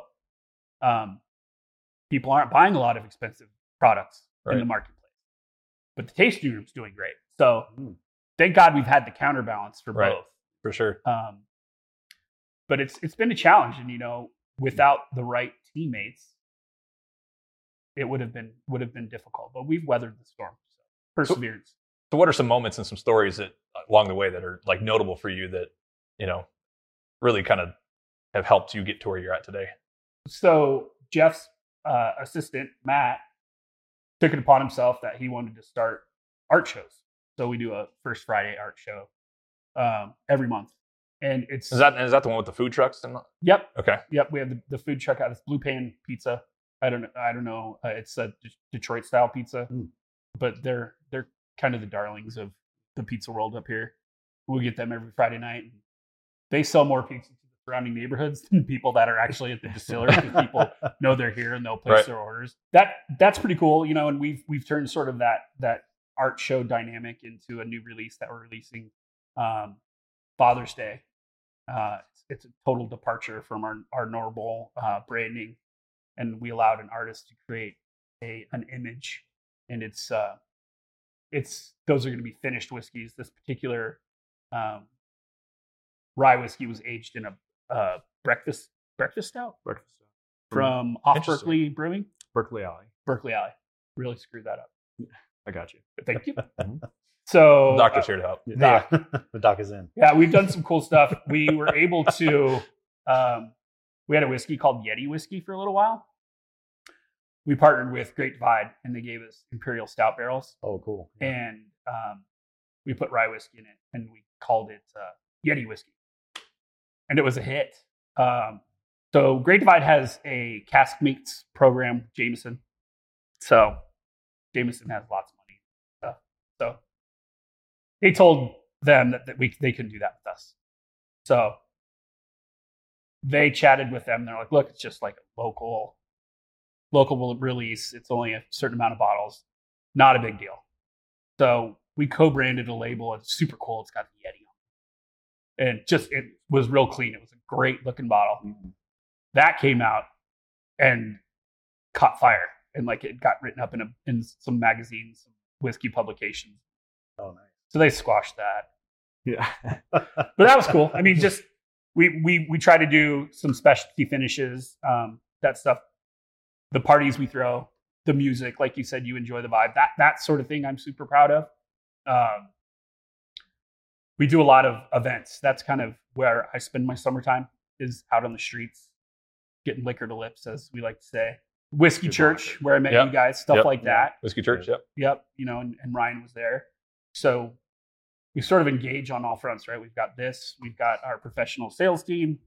people aren't buying a lot of expensive products in the marketplace. But the tasting room's doing great. So thank God we've had the counterbalance for both. For sure. But it's been a challenge, and you know, without the right teammates, it would have been difficult. But we've weathered the storm. So perseverance. So what are some moments and some stories that along the way that are like notable for you that, you know, really kind of have helped you get to where you're at today? So Jeff's assistant, Matt, took it upon himself that he wanted to start art shows. So we do a First Friday art show every month. And it's Is that the one with the food trucks? Yep. Okay. Yep. We have the food truck out. It's Blue Pan Pizza. I don't know. It's a Detroit style pizza, but they're kind of the darlings of the pizza world up here. We get them every Friday night. They sell more pizza to the surrounding neighborhoods than people that are actually at the distillery, because people know they're here and they'll place their orders. That's pretty cool, you know. And we've turned sort of that art show dynamic into a new release that we're releasing Father's Day. It's a total departure from our normal branding, and we allowed an artist to create an image, and it's those are going to be finished whiskeys. This particular rye whiskey was aged in a breakfast stout from Off Berkeley Brewing. Berkeley Alley. Really screwed that up. I got you. Thank you. So The doctor's here to help. Doc. The doc is in. Yeah, we've done some cool stuff. We were able to we had a whiskey called Yeti whiskey for a little while. We partnered with Great Divide, and they gave us Imperial Stout barrels. Oh, cool. And we put rye whiskey in it, and we called it Yeti whiskey. And it was a hit. So Great Divide has a cask meats program, Jameson. So Jameson has lots of money and stuff. So they told them that they couldn't do that with us. So they chatted with them. They're like, look, it's just like a local release. It's only a certain amount of bottles. Not a big deal. So we co-branded a label. It's super cool. It's got the Yeti on it. And it was real clean. It was a great looking bottle. Mm-hmm. That came out and caught fire. And like it got written up in some magazines, some whiskey publications. Oh, nice. So they squashed that. Yeah. But that was cool. I mean, just we try to do some specialty finishes, that stuff. The parties we throw, the music, like you said, you enjoy the vibe. That sort of thing I'm super proud of. We do a lot of events. That's kind of where I spend my summertime, is out on the streets, getting liquor to lips, as we like to say. Whiskey Church, where I met you guys, stuff like that. Whiskey Church, Yep. You know, and Ryan was there. So we sort of engage on all fronts, right? We've got our professional sales team.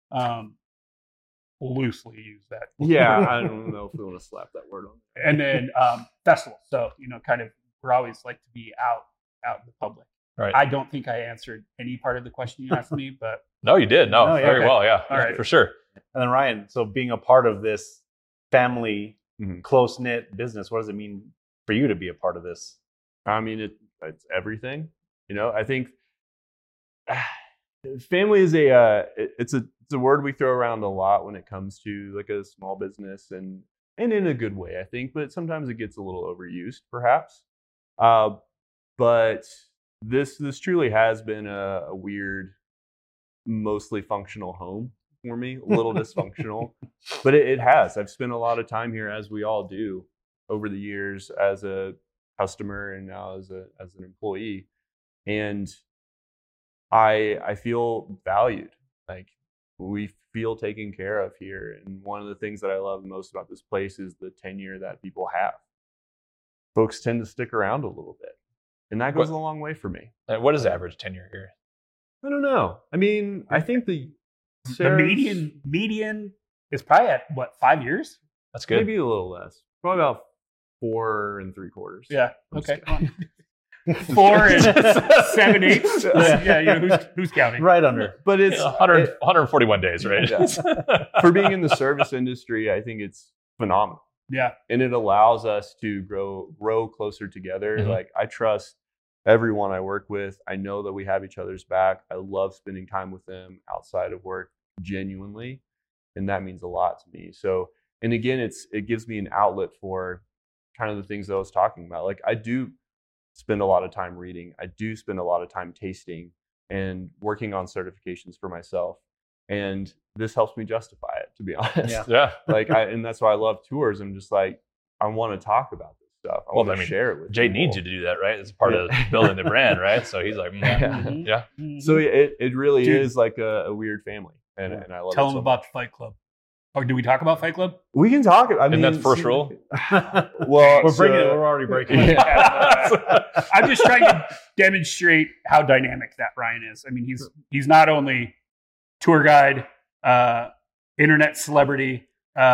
Loosely use that. Yeah, I don't know if we want to slap that word on. And then festival. So, you know, kind of we're always like to be out in the public. Right. I don't think I answered any part of the question you asked me, but no, you did. No, very well. Yeah, all right, for sure. And then Ryan, so being a part of this family, close knit business, what does it mean for you to be a part of this? I mean, it's everything. You know, I think family is it's a word we throw around a lot when it comes to like a small business, and in a good way, I think, but sometimes it gets a little overused, perhaps. But this truly has been a weird, mostly functional home for me, a little dysfunctional, but it has. I've spent a lot of time here, as we all do, over the years as a customer and now as an employee, and I feel valued. Like, we feel taken care of here. And one of the things that I love most about this place is the tenure that people have. Folks tend to stick around a little bit. And that goes a long way for me. What is average tenure here? I don't know. I mean, I think the median is probably at what, 5 years? That's good. Maybe a little less. Probably about 4 3/4. Yeah. Okay. 4 and 7/8. Yeah. Who's counting? Right under. But it's 141 days, right? Yeah. For being in the service industry, I think it's phenomenal. Yeah. And it allows us to grow closer together. Mhm. Like, I trust everyone I work with. I know that we have each other's back. I love spending time with them outside of work, genuinely, and that means a lot to me. So, and again, it gives me an outlet for kind of the things that I was talking about. Like, I do spend a lot of time reading. I do spend a lot of time tasting and working on certifications for myself. And this helps me justify it, to be honest. Yeah. And that's why I love tours. I'm just like, I want to talk about this stuff. I want to share it with Jay people. needs you to do that, right? It's part of building the brand, right? So he's like, yeah. So it really is like a weird family. And I love it. Tell them about the Fight Club. Or do we talk about Fight Club? We can talk. I mean, And that's first rule. Well, We're already breaking it. I'm just trying to demonstrate how dynamic that Ryan is. I mean, he's not only tour guide, internet celebrity,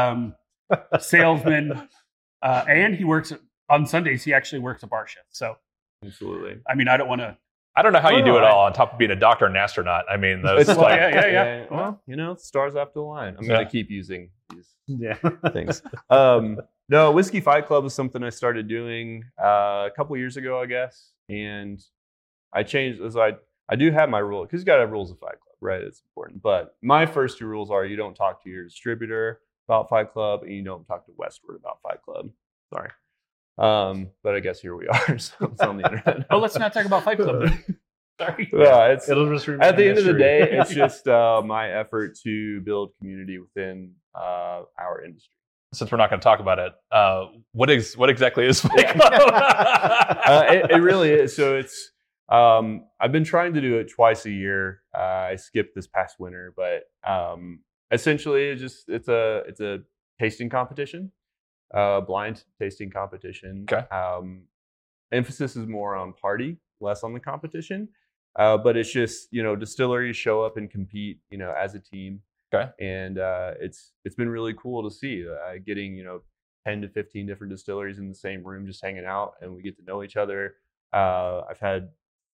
salesman, and he works on Sundays. He actually works a bar shift. So, absolutely. I mean, I don't want to. I don't know how you do it all on top of being a doctor and astronaut. I mean, that's Well, like, yeah. Well, stars have to align. I'm going to keep using these things. No, Whiskey Fight Club is something I started doing a couple years ago, I guess. And I changed. I do have my rule, because you got to have rules of Fight Club, right? It's important. But my first 2 rules are: you don't talk to your distributor about Fight Club, and you don't talk to Westward about Fight Club. Sorry. But I guess here we are. So it's on the internet. Oh, let's not talk about Fight Club. Sorry. Yeah, It'll just remain at the end of the mystery. day, it's just my effort to build community within our industry. since we're not going to talk about it, what exactly is Fight Club? It really is. So it's I've been trying to do it twice a year. I skipped this past winter, but essentially it's a tasting competition, blind tasting competition. Okay. Emphasis is more on party, less on the competition. But it's just, distilleries show up and compete, as a team. Okay. And it's been really cool to see getting, 10 to 15 different distilleries in the same room, just hanging out, and we get to know each other. I've had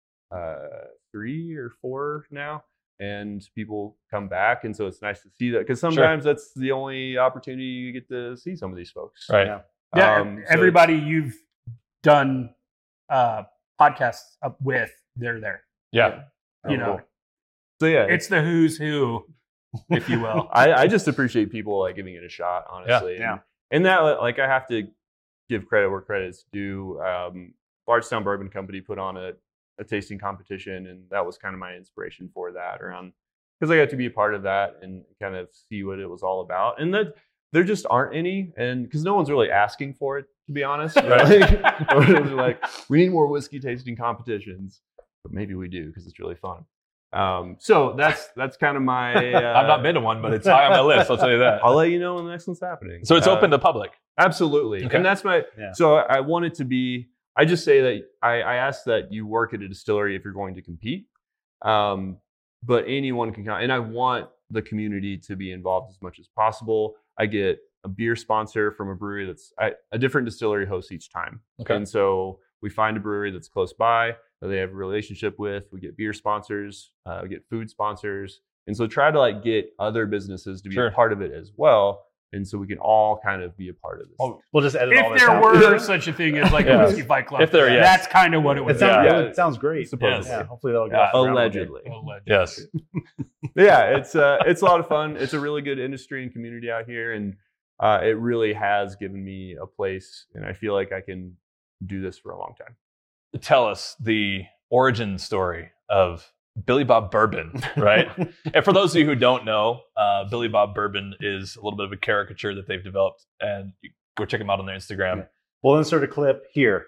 3 or 4 now, and people come back. And so it's nice to see that, because sometimes that's the only opportunity you get to see some of these folks. Right. Yeah. Everybody you've done podcasts up with, they're there. Yeah. Cool. So yeah, It's the who's who, if you will. I just appreciate people giving it a shot, honestly. Yeah. And that, I have to give credit where credit's due. Bardstown Bourbon Company put on a tasting competition, and that was kind of my inspiration for that, because I got to be a part of that and kind of see what it was all about. And that there just aren't any, and because no one's really asking for it, to be honest. Right? We need more whiskey tasting competitions, but maybe we do, because it's really fun. So that's kind of my. I've not been to one, but it's high on my list. I'll tell you that. I'll let you know when the next one's happening. So it's open to public. Absolutely. Okay. And that's my. Yeah. So I want it to be. I just say that I ask that you work at a distillery if you're going to compete, but anyone can come. And I want the community to be involved as much as possible. I get a beer sponsor from a brewery that's a different distillery hosts each time. Okay. And so we find a brewery that's close by that they have a relationship with. We get beer sponsors, we get food sponsors. And so try to get other businesses to be a part of it as well. And so we can all kind of be a part of this. Oh, we'll just edit all If this there out. were such a thing as a Whiskey Fight Club, If there, yes. that's kind of what it would be. It sounds great. Supposedly. Yeah, hopefully that'll get off the ground one day. Allegedly. Yes. Yeah, it's a lot of fun. It's a really good industry and community out here, and it really has given me a place, and I feel like I can do this for a long time. Tell us the origin story of Billy Bob Bourbon, right? And for those of you who don't know, Billy Bob Bourbon is a little bit of a caricature that they've developed, and go check them out on their Instagram. We'll insert a clip here.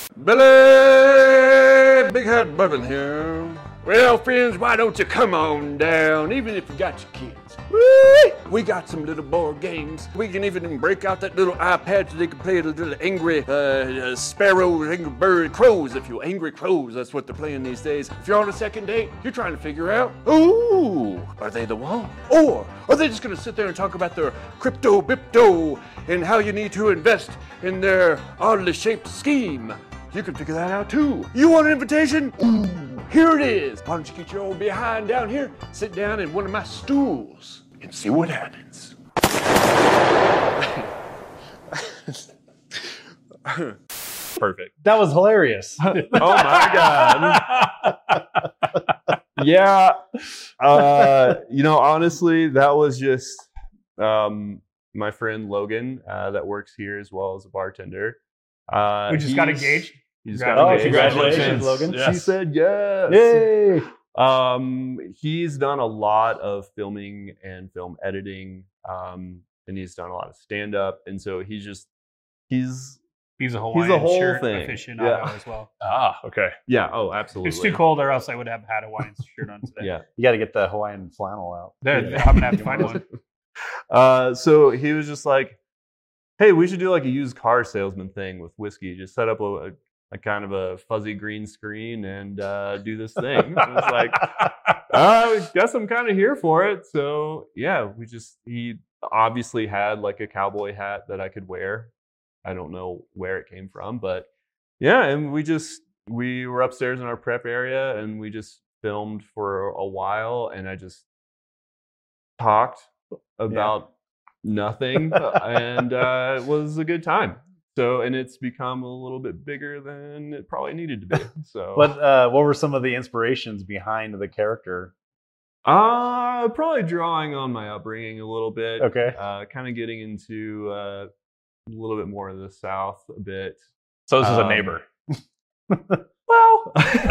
Billy Big Hat Bourbon here. Well, friends, why don't you come on down, even if you got your kids? We got some little board games. We can even break out that little iPad so they can play the little angry sparrows, angry bird, crows. If you're angry crows, that's what they're playing these days. If you're on a second date, you're trying to figure out, ooh, are they the one? Or are they just gonna sit there and talk about their crypto, bipto, and how you need to invest in their oddly shaped scheme? You can figure that out too. You want an invitation? Ooh, here it is. Why don't you get your old behind down here, sit down in one of my stools, and see what happens. Perfect. That was hilarious. Oh my God. Yeah. Honestly, that was just my friend Logan that works here as well as a bartender. We just got engaged. He's got engaged. Congratulations, Logan. Yes. She said yes. Yay! He's done a lot of filming and film editing, and he's done a lot of stand-up, and so he's a Hawaiian whole shirt thing. aficionado as well. Ah, okay. yeah. Oh, absolutely. It's too cold, or else I would have had a Hawaiian shirt on today. Yeah. You got to get the Hawaiian flannel out. I'm gonna have to find one. So he was just like, "Hey, we should do like a used car salesman thing with whiskey. Just set up a kind of a fuzzy green screen and do this thing." I was like, I guess I'm kind of here for it. So yeah, he obviously had like a cowboy hat that I could wear. I don't know where it came from, but yeah, and we were upstairs in our prep area and we just filmed for a while, and I just talked about nothing, and it was a good time. So, and it's become a little bit bigger than it probably needed to be. So, But what were some of the inspirations behind the character? probably drawing on my upbringing a little bit. Okay. Kind of getting into a little bit more of the South a bit. So this is a neighbor. Well,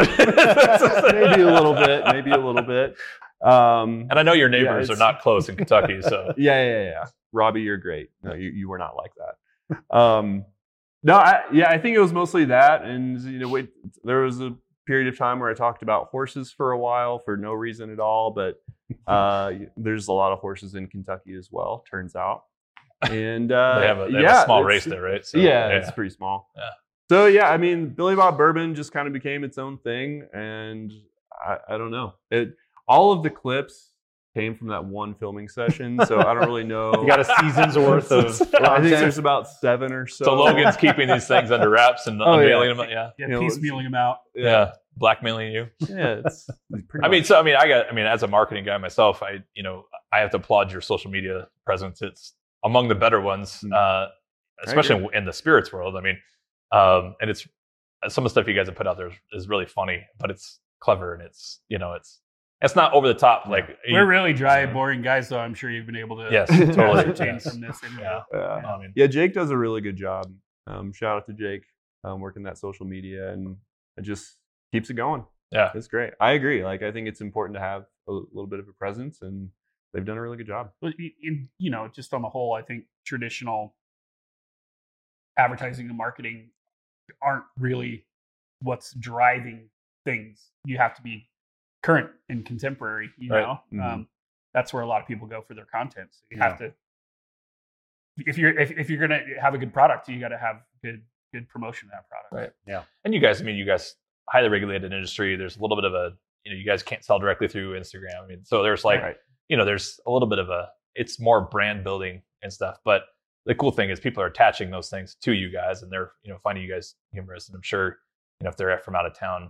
maybe a little bit. And I know your neighbors are not close in Kentucky, so Yeah. Robbie, you're great. No, you were not like that. No, I think it was mostly that, and there was a period of time where I talked about horses for a while for no reason at all, but there's a lot of horses in Kentucky as well, turns out. And they have a small race there, right? So, it's pretty small. Yeah. So yeah, I mean, Billy Bob Bourbon just kind of became its own thing, and I don't know. All of the clips came from that one filming session, so I don't really know. You got a season's worth of I think there's about 7 or so. So Logan's keeping these things under wraps and unveiling them. Yeah, Piecemealing them out. yeah, blackmailing you. Yeah, it's pretty I mean, as a marketing guy myself, I have to applaud your social media presence. It's among the better ones, especially in the spirits world. I mean, and it's some of the stuff you guys have put out there is really funny, but it's clever and it's not over the top. Like we're really dry, boring guys, though. I'm sure you've been able to totally ascertain from this. Yeah, Jake does a really good job. Shout out to Jake working that social media, and it just keeps it going. Yeah, it's great. I agree. Like I think it's important to have a little bit of a presence, and they've done a really good job. But just on the whole, I think traditional advertising and marketing aren't really what's driving things. You have to be current and contemporary, know. Mm-hmm. That's where a lot of people go for their content. So you have to, if you're gonna have a good product, you got to have good promotion of that product. Right. Yeah. And you guys highly regulated industry. There's a little bit of you guys can't sell directly through Instagram. I mean, so there's there's a little bit of it's more brand building and stuff. But the cool thing is people are attaching those things to you guys, and they're finding you guys humorous. And I'm sure if they're from out of town,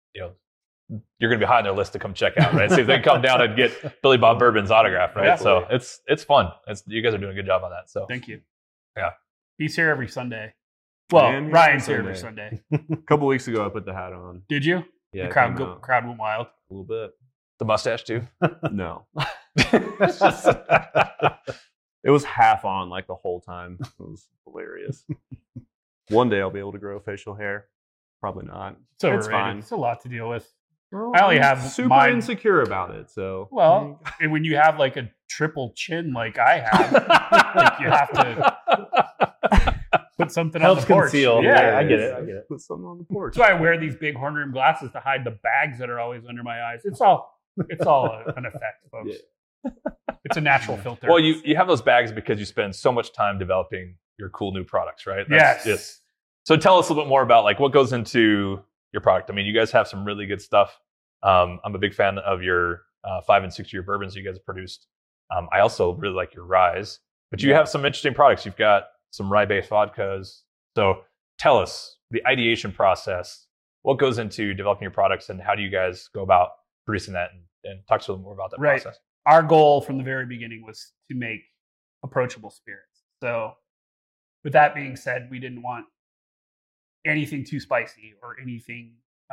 you're going to be high on their list to come check out, right? See if they can come down and get Billy Bob Bourbon's autograph, right? Absolutely. So it's fun. You guys are doing a good job on that. So thank you. Yeah, he's here every Sunday. Well, Ryan's here every Sunday. A couple weeks ago, I put the hat on. Did you? Yeah. The crowd went wild. A little bit. The mustache too? No. It was half on like the whole time. It was hilarious. One day I'll be able to grow facial hair. Probably not. It's fine. It's a lot to deal with. Well, I only have super insecure about it. So and when you have like a triple chin like I have, like you have to put something on the porch. Conceal. Yeah, I get it. Put something on the porch. That's why I wear these big horn rim glasses to hide the bags that are always under my eyes. It's all an effect, folks. Yeah. It's a natural filter. Well, you have those bags because you spend so much time developing your cool new products, right? Yes. So tell us a little bit more about like what goes into your product. I mean, you guys have some really good stuff. I'm a big fan of your 5 and 6 year bourbons you guys have produced. I also really like your ryes, but you have some interesting products. You've got some rye-based vodkas. So tell us the ideation process. What goes into developing your products, and how do you guys go about producing that? And talk to us a little more about that process. Our goal from the very beginning was to make approachable spirits. So with that being said, we didn't want anything too spicy or anything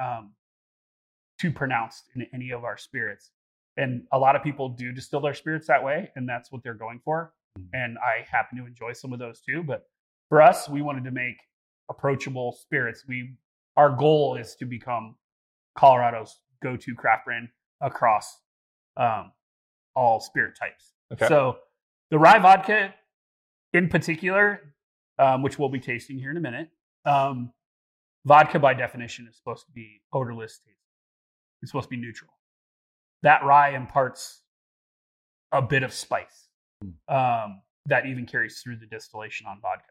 too pronounced in any of our spirits. And a lot of people do distill their spirits that way, and that's what they're going for. And I happen to enjoy some of those too. But for us, we wanted to make approachable spirits. Our goal is to become Colorado's go-to craft brand across all spirit types. Okay. So the rye vodka in particular, which we'll be tasting here in a minute, vodka by definition is supposed to be odorless taste. It's supposed to be neutral. That rye imparts a bit of spice that even carries through the distillation on vodka.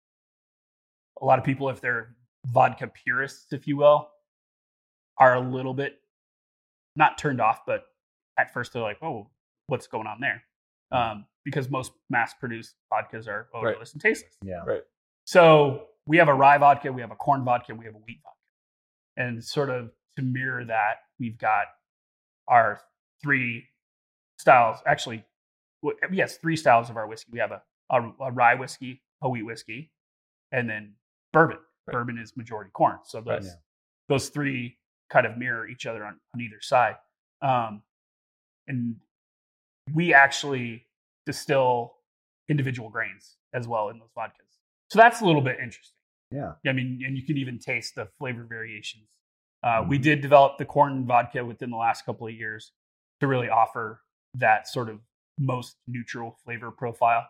A lot of people, if they're vodka purists, if you will, are a little bit not turned off, but at first they're like, oh, what's going on there? Because most mass-produced vodkas are odorless and tasteless. Yeah. Right. So we have a rye vodka, we have a corn vodka, and we have a wheat vodka. And sort of to mirror that, we've got our 3 styles. Actually, yes, 3 styles of our whiskey. We have a rye whiskey, a wheat whiskey, and then bourbon. Right. Bourbon is majority corn. So those 3 kind of mirror each other on either side. And we actually distill individual grains as well in those vodkas. So that's a little bit interesting. Yeah. I mean, and you can even taste the flavor variations. We did develop the corn vodka within the last couple of years to really offer that sort of most neutral flavor profile.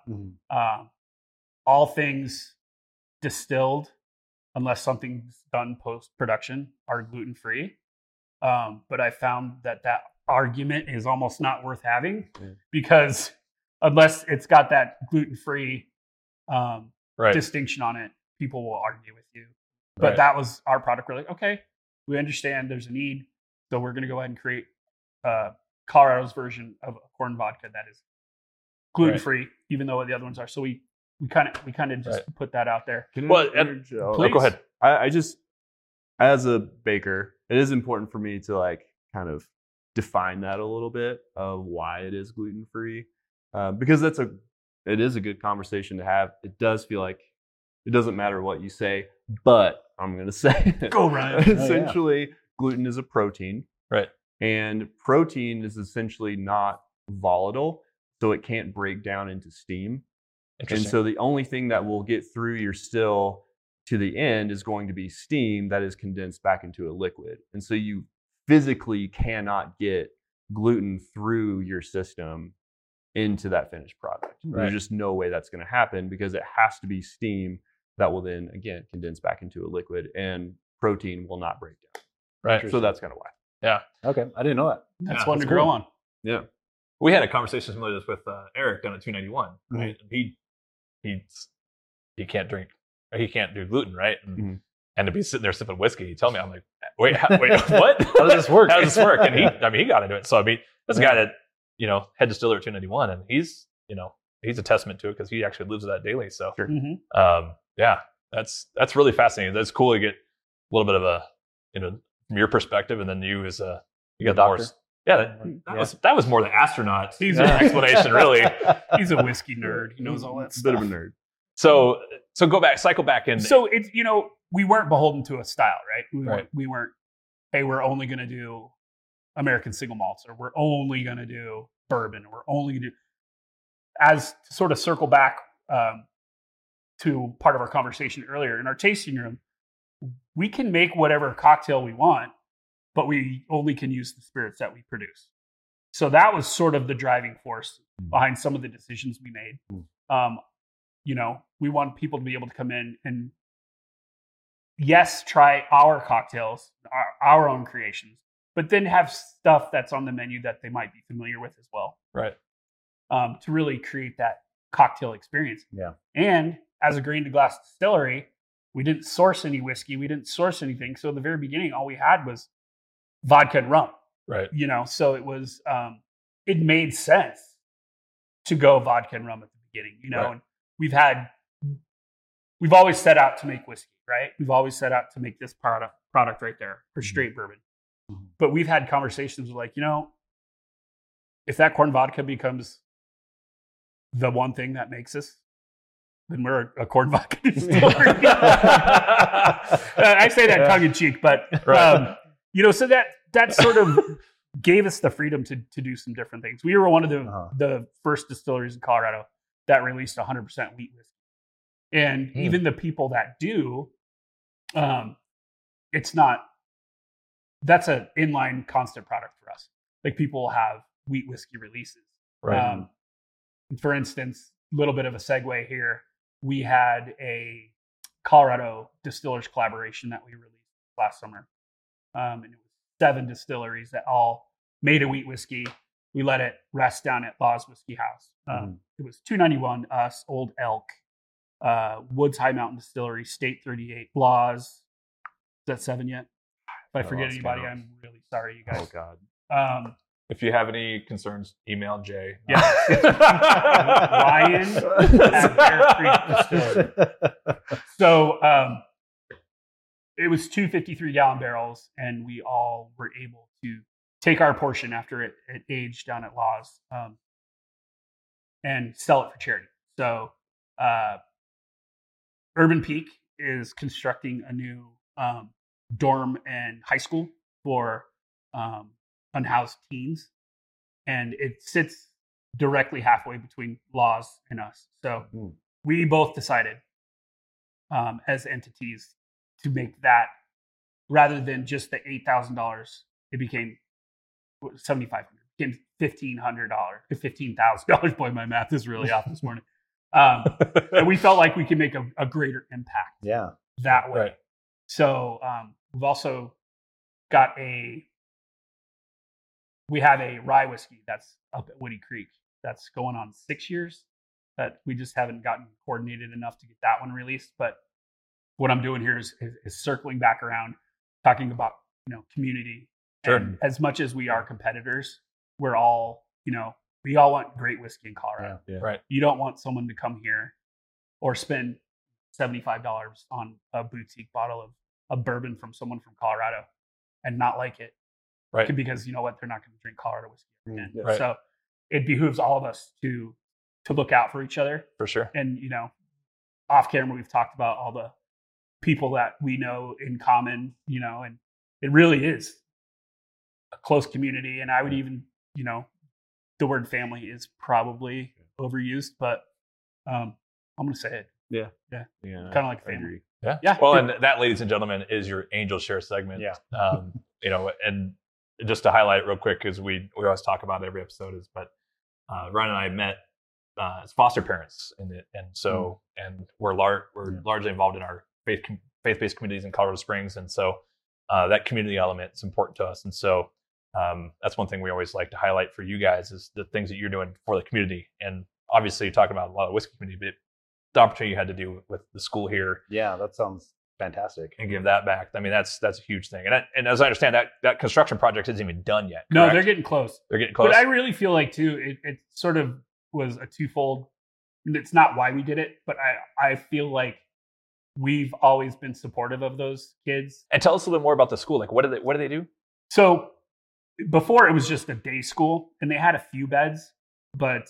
All things distilled, unless something's done post-production, are gluten-free. But I found that argument is almost not worth having because unless it's got that gluten-free distinction on it, people will argue with you. But that was our product. We're like, okay, we understand there's a need, so we're going to go ahead and create Colorado's version of a corn vodka that is gluten-free, even though the other ones are. So we kind of just put that out there. Go ahead. I just, as a baker, it is important for me to like kind of define that a little bit of why it is gluten-free, because it is a good conversation to have. It does feel like it doesn't matter what you say, but I'm going to say go Ryan. Essentially, gluten is a protein, right? And protein is essentially not volatile, so it can't break down into steam. And so the only thing that will get through your still to the end is going to be steam that is condensed back into a liquid. And so you physically cannot get gluten through your system into that finished product. There's just no way that's going to happen because it has to be steam that will then, again, condense back into a liquid, and protein will not break down. Right. So that's kind of why. Yeah. Okay. I didn't know that. That's one to grow on. Yeah. We had a conversation similar to this with Eric down at 291. Right. He can't drink, or he can't do gluten, right? And to be sitting there sipping whiskey, you tell me, I'm like, wait, what? How does this work? And he got into it. So I mean, this guy that head distiller at 291, and he's a testament to it because he actually lives with that daily. So yeah, that's really fascinating. That's cool to get a little bit of a from your perspective, and then you as you got doctor. More. Yeah, that was more the astronaut explanation, really. He's a whiskey nerd. He knows all that stuff. Bit of a nerd. So cycle back in. So it's we weren't beholden to a style, right? We weren't. Hey, we're only going to do American single malts, or we're only going to do bourbon, or we're only going to do. As to sort of circle back to part of our conversation earlier, in our tasting room, we can make whatever cocktail we want, but we only can use the spirits that we produce. So that was sort of the driving force behind some of the decisions we made. We want people to be able to come in and, yes, try our cocktails, our own creations, but then have stuff that's on the menu that they might be familiar with as well. Right. to really create that cocktail experience. Yeah. And as a grain to glass distillery, we didn't source any whiskey. We didn't source anything. So in the very beginning, all we had was vodka and rum. Right. So it was, it made sense to go vodka and rum at the beginning, Right. and we've always set out to make whiskey, right? We've always set out to make this product right there for straight bourbon. Mhm. But we've had conversations like, if that corn vodka becomes the one thing that makes us, then we're a corn vodka distillery. I say that tongue in cheek, but Right. so that sort of gave us the freedom to do some different things. We were one of the first distilleries in Colorado that released 100% wheat whiskey, and even the people that do, it's not. That's an inline constant product for us. Like people have wheat whiskey releases. Right. For instance, a little bit of a segue here. We had a Colorado distillers collaboration that we released last summer. And it was 7 distilleries that all made a wheat whiskey. We let it rest down at Law's Whiskey House. It was 291, us, Old Elk, Woods High Mountain Distillery, State 38, Law's. Is that 7 yet? If I forget anybody, I'm really sorry, you guys. Oh God. If you have any concerns, email Jay. Yeah. Ryan at Bear Creek Distillery. So it was 2 53-gallon barrels, and we all were able to take our portion after it aged down at Law's and sell it for charity. So Urban Peak is constructing a new dorm and high school for unhoused teens, and it sits directly halfway between Law's and us. So we both decided as entities to make that, rather than just the $8,000, it became $7,500. It became $1,500, $15,000. Boy, my math is really off this morning. And we felt like we could make a greater impact that way. Right. So we've also got we have a rye whiskey that's up at Woody Creek that's going on 6 years that we just haven't gotten coordinated enough to get that one released. But what I'm doing here is circling back around, talking about, community. Sure. And as much as we are competitors, we're all, we all want great whiskey in Colorado. Yeah. Right. You don't want someone to come here or spend $75 on a boutique bottle of bourbon from someone from Colorado and not like it. Right. Because you know what? They're not going to drink Colorado whiskey again. Right. So it behooves all of us to look out for each other. For sure. And, off camera, we've talked about all the people that we know in common, and it really is a close community. And I would even, the word family is probably overused, but I'm going to say it. Yeah. Kind of like family. Yeah. Yeah. Well, and that, ladies and gentlemen, is your Angel Share segment. Yeah. And just to highlight it real quick, because we always talk about it every episode, but Ryan and I met as foster parents, and we're largely involved in our faith-based communities in Colorado Springs, and so that community element is important to us, and so that's one thing we always like to highlight for you guys is the things that you're doing for the community, and obviously you're talking about a lot of whiskey community, but the opportunity you had to do with the school here. Yeah, that sounds fantastic. And give that back. I mean, that's a huge thing. And as I understand, that construction project isn't even done yet. No, correct? they're getting close. They're getting close. But I really feel like too, it sort of was a twofold. It's not why we did it, but I feel like we've always been supportive of those kids. And tell us a little more about the school. Like, what do they do? So before it was just a day school, and they had a few beds, but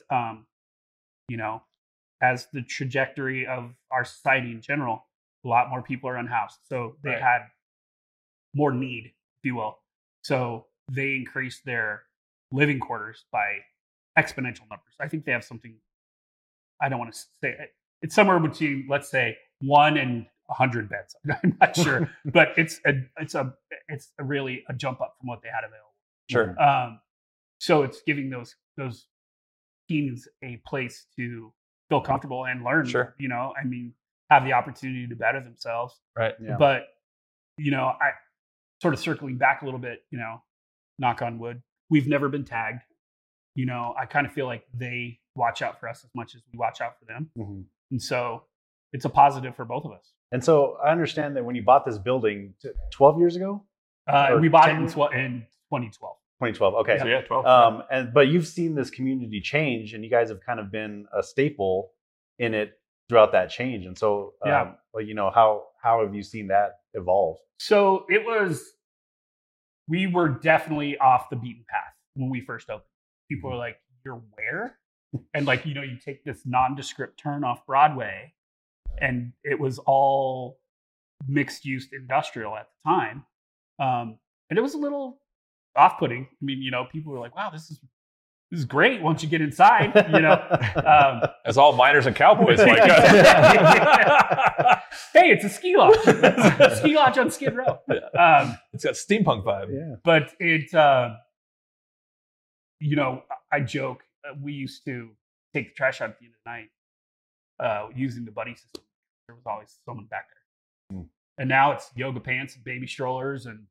as the trajectory of our society in general, a lot more people are unhoused. So they had more need, if you will. So they increased their living quarters by exponential numbers. I think they have something, I don't want to say, it's somewhere between, let's say, 1 and 100 beds. I'm not sure, but it's really a jump up from what they had available. Sure. So it's giving those teens a place to feel comfortable and learn. Sure. Have the opportunity to better themselves. Right. Yeah. But, I sort of circling back a little bit, knock on wood, we've never been tagged. I kind of feel like they watch out for us as much as we watch out for them. Mm-hmm. And so it's a positive for both of us. And so I understand that when you bought this building 12 years ago? We bought it in 2012. 2012. Okay. So 12. But you've seen this community change, and you guys have kind of been a staple in it throughout that change. And so, how have you seen that evolve? So we were definitely off the beaten path when we first opened. People were like, "You're where?" And you take this nondescript turn off Broadway, and it was all mixed use industrial at the time. And it was a little off-putting. I mean, people were like, "Wow, this is great once you get inside." As all miners and cowboys like us. Hey, it's a ski lodge. Ski lodge on Skid Row. It's got steampunk vibe. Yeah. But it, I joke. We used to take the trash out at the end of the night using the buddy system. There was always someone back there. Mm. And now it's yoga pants and baby strollers. And,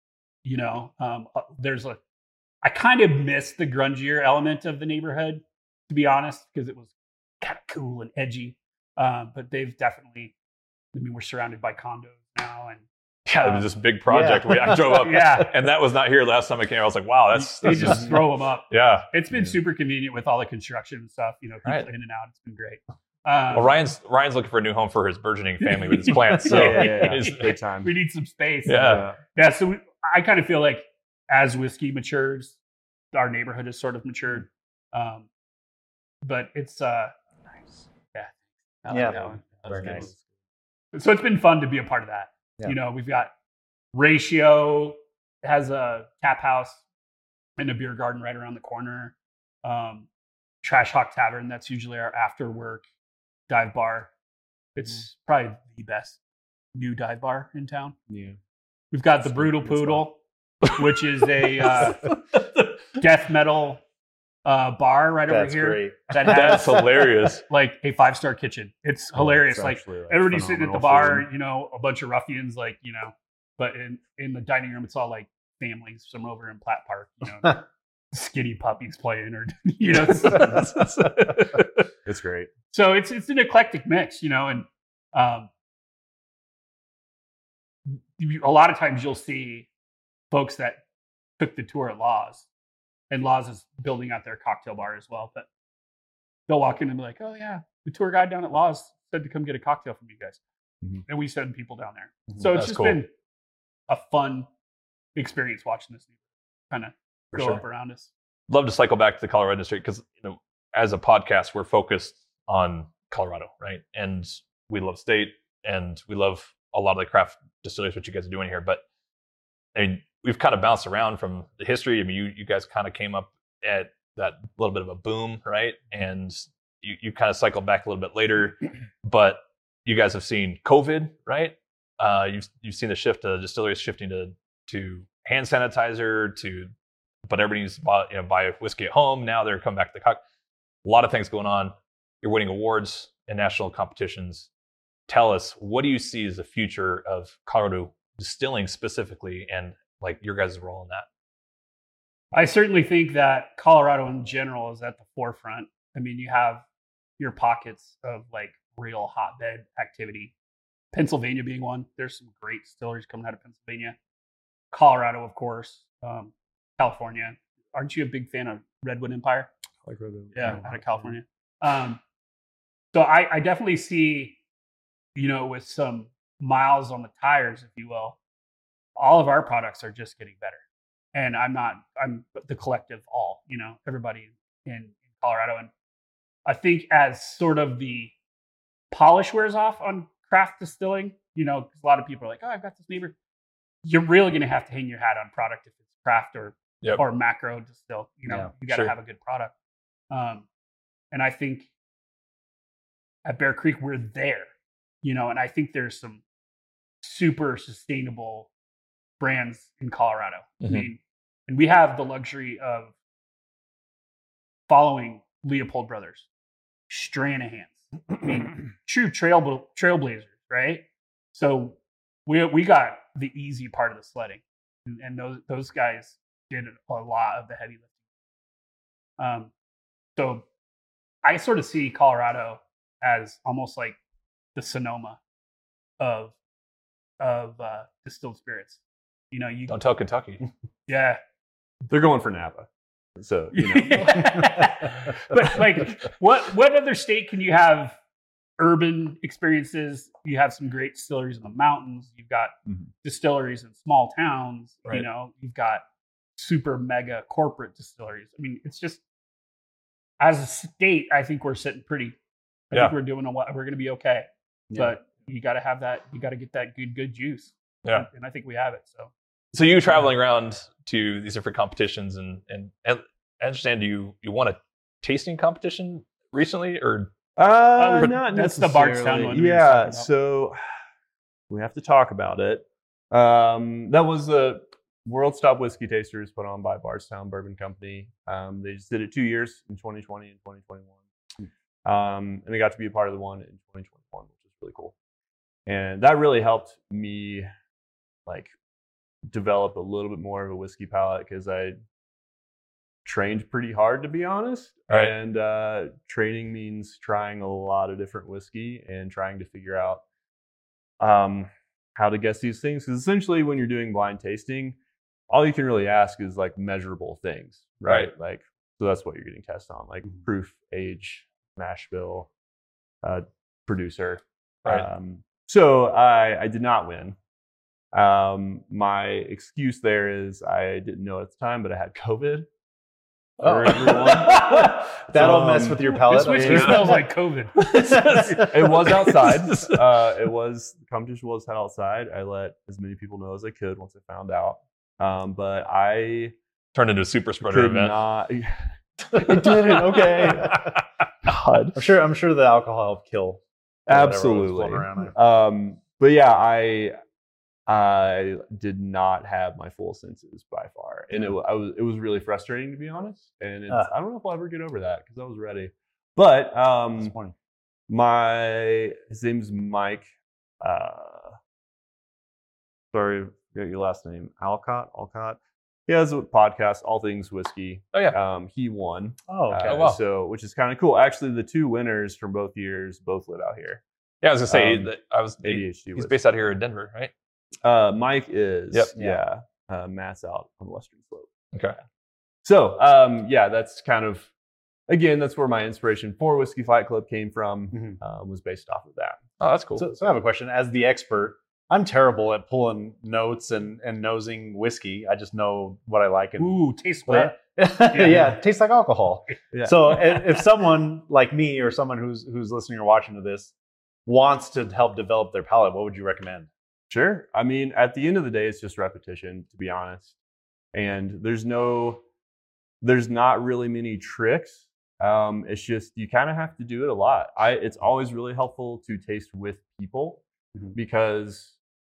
I kind of miss the grungier element of the neighborhood, to be honest, because it was kind of cool and edgy. But they've definitely, we're surrounded by condos now. And yeah, it was this big project. Yeah. I drove up, yeah, and that was not here last time I came. I was like, wow, that's they just throw them up. Yeah, it's been super convenient with all the construction and stuff. People in and out. It's been great. Well, Ryan's looking for a new home for his burgeoning family with his plants. So It's big time. We need some space. Yeah. So I kind of feel like as whiskey matures, our neighborhood has sort of matured. But it's nice. Yeah. I like that one. Very nice. So it's been fun to be a part of that. Yeah. We've got Ratio has a tap house and a beer garden right around the corner. Trash Hawk Tavern, that's usually our after work dive bar. It's probably the best new dive bar in town. Yeah. We've got the Brutal Poodle, which is a death metal bar right over here. Great. That's hilarious. Like a 5-star kitchen. It's hilarious. Like everybody's sitting at the bar, food. a bunch of ruffians, but in the dining room, it's all like families from over in Platt Park, skinny puppies playing or, It's great. So it's an eclectic mix, and a lot of times you'll see folks that took the tour at Laws, and Laws is building out their cocktail bar as well. But they'll walk in and be like, "Oh yeah, the tour guide down at Laws said to come get a cocktail from you guys," and we send people down there. So it's just been a fun experience watching this kind of grow up around us. Love to cycle back to the Colorado industry because as a podcast, we're focused on Colorado, right? And we love state, and we love a lot of the craft distilleries, what you guys are doing here. But we've kind of bounced around from the history. You guys kind of came up at that little bit of a boom, right? And you kind of cycled back a little bit later, but you guys have seen COVID, right? You've seen the shift to distilleries shifting to hand sanitizer, but everybody needs to buy whiskey at home. Now they're coming back to the cock. A lot of things going on. You're winning awards in national competitions. Tell us, what do you see as the future of Colorado distilling specifically, and like your guys' role in that? I certainly think that Colorado in general is at the forefront. You have your pockets of like real hotbed activity. Pennsylvania being one. There's some great distilleries coming out of Pennsylvania. Colorado, of course. California. Aren't you a big fan of Redwood Empire? I like Redwood. Yeah, out of California. So I definitely see, with some miles on the tires, if you will, all of our products are just getting better. And I'm the collective all, everybody in Colorado. And I think as sort of the polish wears off on craft distilling, because a lot of people are like, "Oh, I've got this neighbor." You're really going to have to hang your hat on product if it's craft or macro distill. You got to have a good product. And I think at Bear Creek, we're there, and I think there's some super sustainable brands in Colorado. Mm-hmm. And we have the luxury of following Leopold Brothers, Stranahan's, true trailblazers, right? So we got the easy part of the sledding, and those guys did a lot of the heavy lifting. So I sort of see Colorado as almost like the Sonoma of distilled spirits. You know, you Don't tell Kentucky. yeah. They're going for Napa. So, you know. But like, what other state can you have urban experiences? You have some great distilleries in the mountains. You've got distilleries in small towns. Right. You know, you've got super mega corporate distilleries. I mean, it's just, as a state, I think we're sitting pretty. I think we're doing a lot. We're going to be okay. Yeah. But you got to have that. You got to get that good juice. Yeah. And I think we have it. So you traveling around to these different competitions, and I understand you won a tasting competition recently, or Not that's the necessarily. Bardstown one we were Yeah, talking about. so we have to talk about it. That was the World Stop Whiskey Tasters put on by Bardstown Bourbon Company. They just did it 2 years, in 2020 and 2021. And they got to be a part of the one in 2021, which is really cool. And that really helped me like develop a little bit more of a whiskey palate, because I trained pretty hard, to be honest. Right. And training means trying a lot of different whiskey and trying to figure out how to guess these things. Because essentially, when you're doing blind tasting, all you can really ask is like measurable things, right? Like, so that's what you're getting tested on, like proof, age, mash bill, producer. Right. So I did not win. My excuse there is I didn't know at the time, but I had COVID. For everyone. That'll mess with your palate. This whiskey smells like COVID. It was outside. The competition was held outside. I let as many people know as I could once I found out. But I turned into a super spreader could event. not. It didn't. Okay. God. I'm sure the alcohol helped kill. Absolutely. But yeah, I did not have my full senses by far, and it was really frustrating, to be honest. And I don't know if I'll ever get over that, because I was ready. But his name's Mike. Sorry, forget your last name. Alcott. He has a podcast, All Things Whiskey. Oh yeah. He won. Oh, okay. wow. So, which is kind of cool. Actually, the two winners from both years both live out here. Yeah, I was gonna say that ADHD. He's based out here in Denver, right? Mike is. Yep. Yeah. Matt's out on the Western Slope. Okay. So, yeah, that's kind of, again, that's where my inspiration for Whiskey Fight Club came from, was based off of that. Oh, that's cool. So I have a question. As the expert, I'm terrible at pulling notes and nosing whiskey. I just know what I like. Ooh, tastes wet. Yeah, it tastes like alcohol. Yeah. So if someone like me or someone who's listening or watching to this wants to help develop their palate, what would you recommend? Sure. I mean, at the end of the day, it's just repetition, to be honest. And there's not really many tricks. It's just, you kind of have to do it a lot. It's always really helpful to taste with people, because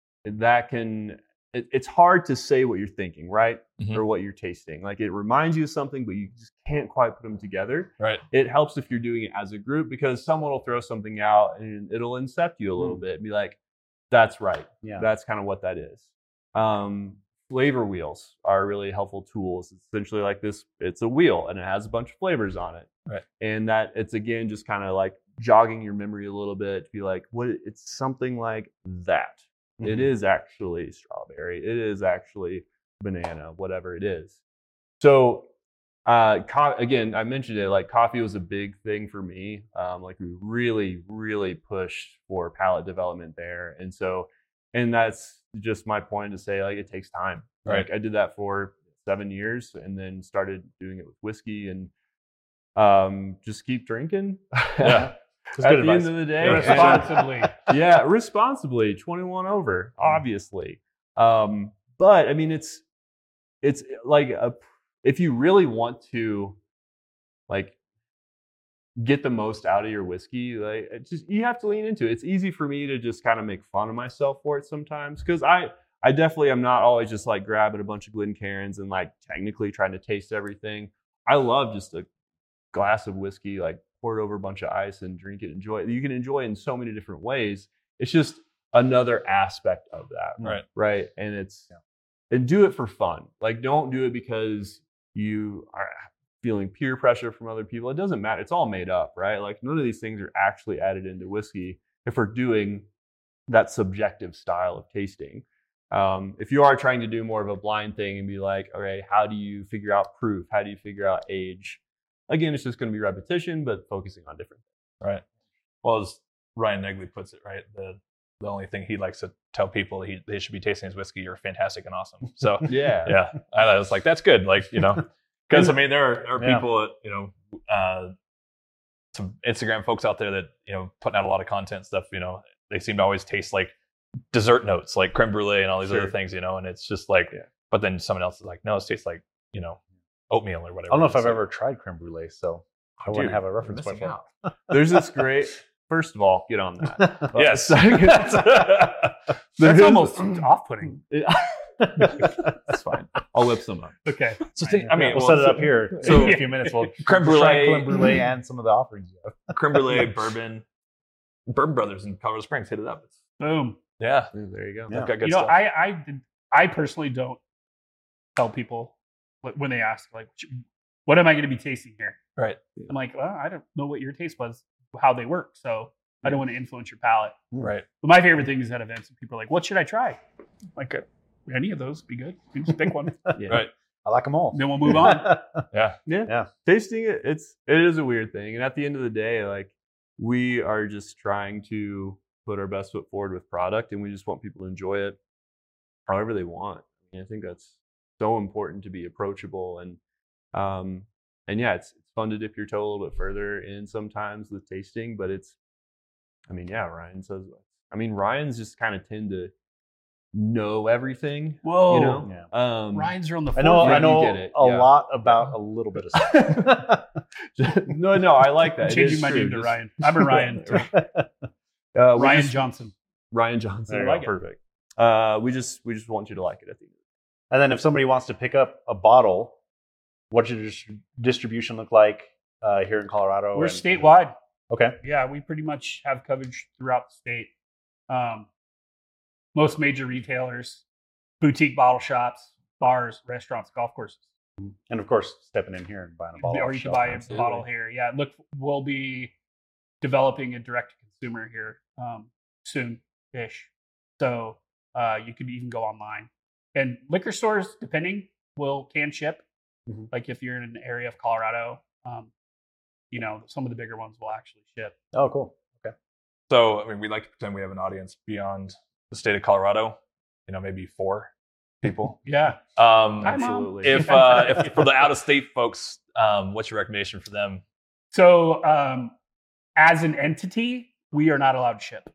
it's hard to say what you're thinking, right? Or what you're tasting. Like, it reminds you of something, but you just can't quite put them together. Right. It helps if you're doing it as a group, because someone will throw something out and it'll incept you a little bit and be like, that's right. Yeah. That's kind of what that is. Flavor wheels are really helpful tools. It's essentially like this, it's a wheel and it has a bunch of flavors on it. Right. And that it's, again, just kind of like jogging your memory a little bit to be like, it's something like that. It is actually strawberry. It is actually banana, whatever it is. So, again, I mentioned it, like coffee was a big thing for me. Like, we really, really pushed for palate development there. And that's just my point to say, like, it takes time. Right. Like, I did that for 7 years and then started doing it with whiskey, and just keep drinking. Yeah. At the end of the day, Responsibly. yeah, responsibly, 21 over, obviously. But I mean, it's like if you really want to, like, get the most out of your whiskey, like, you have to lean into it. It's easy for me to just kind of make fun of myself for it sometimes, because I definitely am not always just like grabbing a bunch of Glencairns and like technically trying to taste everything. I love just a glass of whiskey, like, pour it over a bunch of ice and drink it, enjoy it. You can enjoy it in so many different ways. It's just another aspect of that. Right. And and do it for fun. Like, don't do it because you feeling peer pressure from other people. It doesn't matter. It's all made up, right? Like none of these things are actually added into whiskey if we're doing that subjective style of tasting. If you are trying to do more of a blind thing and be like, okay, how do you figure out proof? How do you figure out age? Again, it's just going to be repetition, but focusing on different things. Right. Well, as Ryan Negley puts it, right, the only thing he likes to tell people they should be tasting his whiskey, you're fantastic and awesome. So Yeah. I was like, that's good. Like, because I mean, there are people that, some Instagram folks out there that, putting out a lot of content stuff, they seem to always taste like dessert notes, like creme brulee and all these other things, and it's just like, but then someone else is like, no, it tastes like, oatmeal or whatever. I don't know if I've ever tried creme brulee, so I wouldn't have a reference point for it. There's this great, first of all, get on that. Yes. That's almost off-putting. That's fine. I'll whip some up. Okay. So we'll set it up here. So in a few minutes, we'll creme try creme brulee and some of the offerings you have. creme brulee, bourbon brothers in Colorado Springs hit it up. Boom. Yeah. There you go. Yeah. They've got good You know, stuff. I personally don't tell people when they ask, like, what am I going to be tasting here? Right. I'm like, well, I don't know what your taste buds, how they work. So I don't want to influence your palate. Right. But my favorite thing is at events when people are like, what should I try? Like, any of those would be good. You just pick one. Right. I like them all. Then we'll move on. Yeah. Tasting it, it is a weird thing. And at the end of the day, like we are just trying to put our best foot forward with product, and we just want people to enjoy it however they want. I think that's so important to be approachable, and it's fun to dip your toe a little bit further in sometimes with tasting, but Ryan says, Ryan's just kind of tend to know everything. Whoa. Ryan's are on the I know you get it. a lot about a little bit of stuff. No, I like that. I'm changing my name to Ryan. I'm a Ryan. Ryan Johnson. Ryan Johnson. I like it. Perfect. We just want you to like it at the end. And then if somebody wants to pick up a bottle, what should distribution look like here in Colorado? We're statewide. Okay. Yeah, we pretty much have coverage throughout the state. Most major retailers, boutique bottle shops, bars, restaurants, golf courses. And of course, stepping in here and buying a bottle. Or you can buy a bottle here. Yeah, look, we'll be developing a direct-to-consumer here soon-ish. So you could even go online. And liquor stores, depending, can ship. Mm-hmm. Like if you're in an area of Colorado, some of the bigger ones will actually ship. Oh, cool. Okay. So, we like to pretend we have an audience beyond the state of Colorado, maybe 4 people. Yeah. Absolutely. If for the out-of-state folks, what's your recommendation for them? So, as an entity, we are not allowed to ship.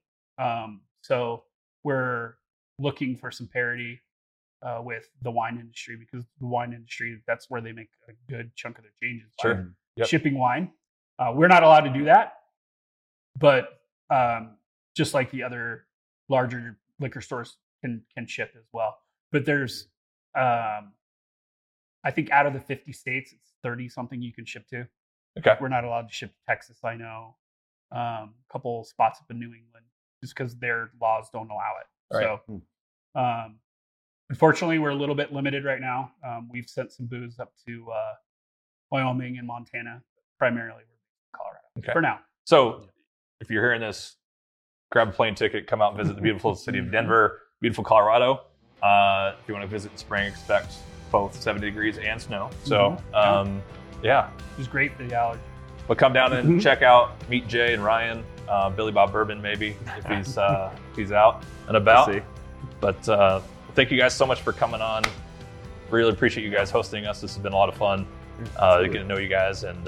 So we're looking for some parity with the wine industry, because the wine industry, that's where they make a good chunk of their changes. Sure. Yep. Shipping wine. We're not allowed to do that, but just like the other larger liquor stores can ship as well. But there's, I think out of the 50 states, it's 30 something you can ship to. Okay. We're not allowed to ship to Texas, I know. A couple spots up in New England, just because their laws don't allow it. Right. So, unfortunately, we're a little bit limited right now. We've sent some booze up to Wyoming and Montana, primarily Colorado for now. So, if you're hearing this, grab a plane ticket, come out and visit the beautiful city of Denver, beautiful Colorado. If you want to visit in spring, expect both 70 degrees and snow. So, it was great for the allergy. But come down and check out, meet Jay and Ryan, Billy Bob Bourbon maybe, if he's out and about. We'll see. But thank you guys so much for coming on. Really appreciate you guys hosting us. This has been a lot of fun to get to know you guys. And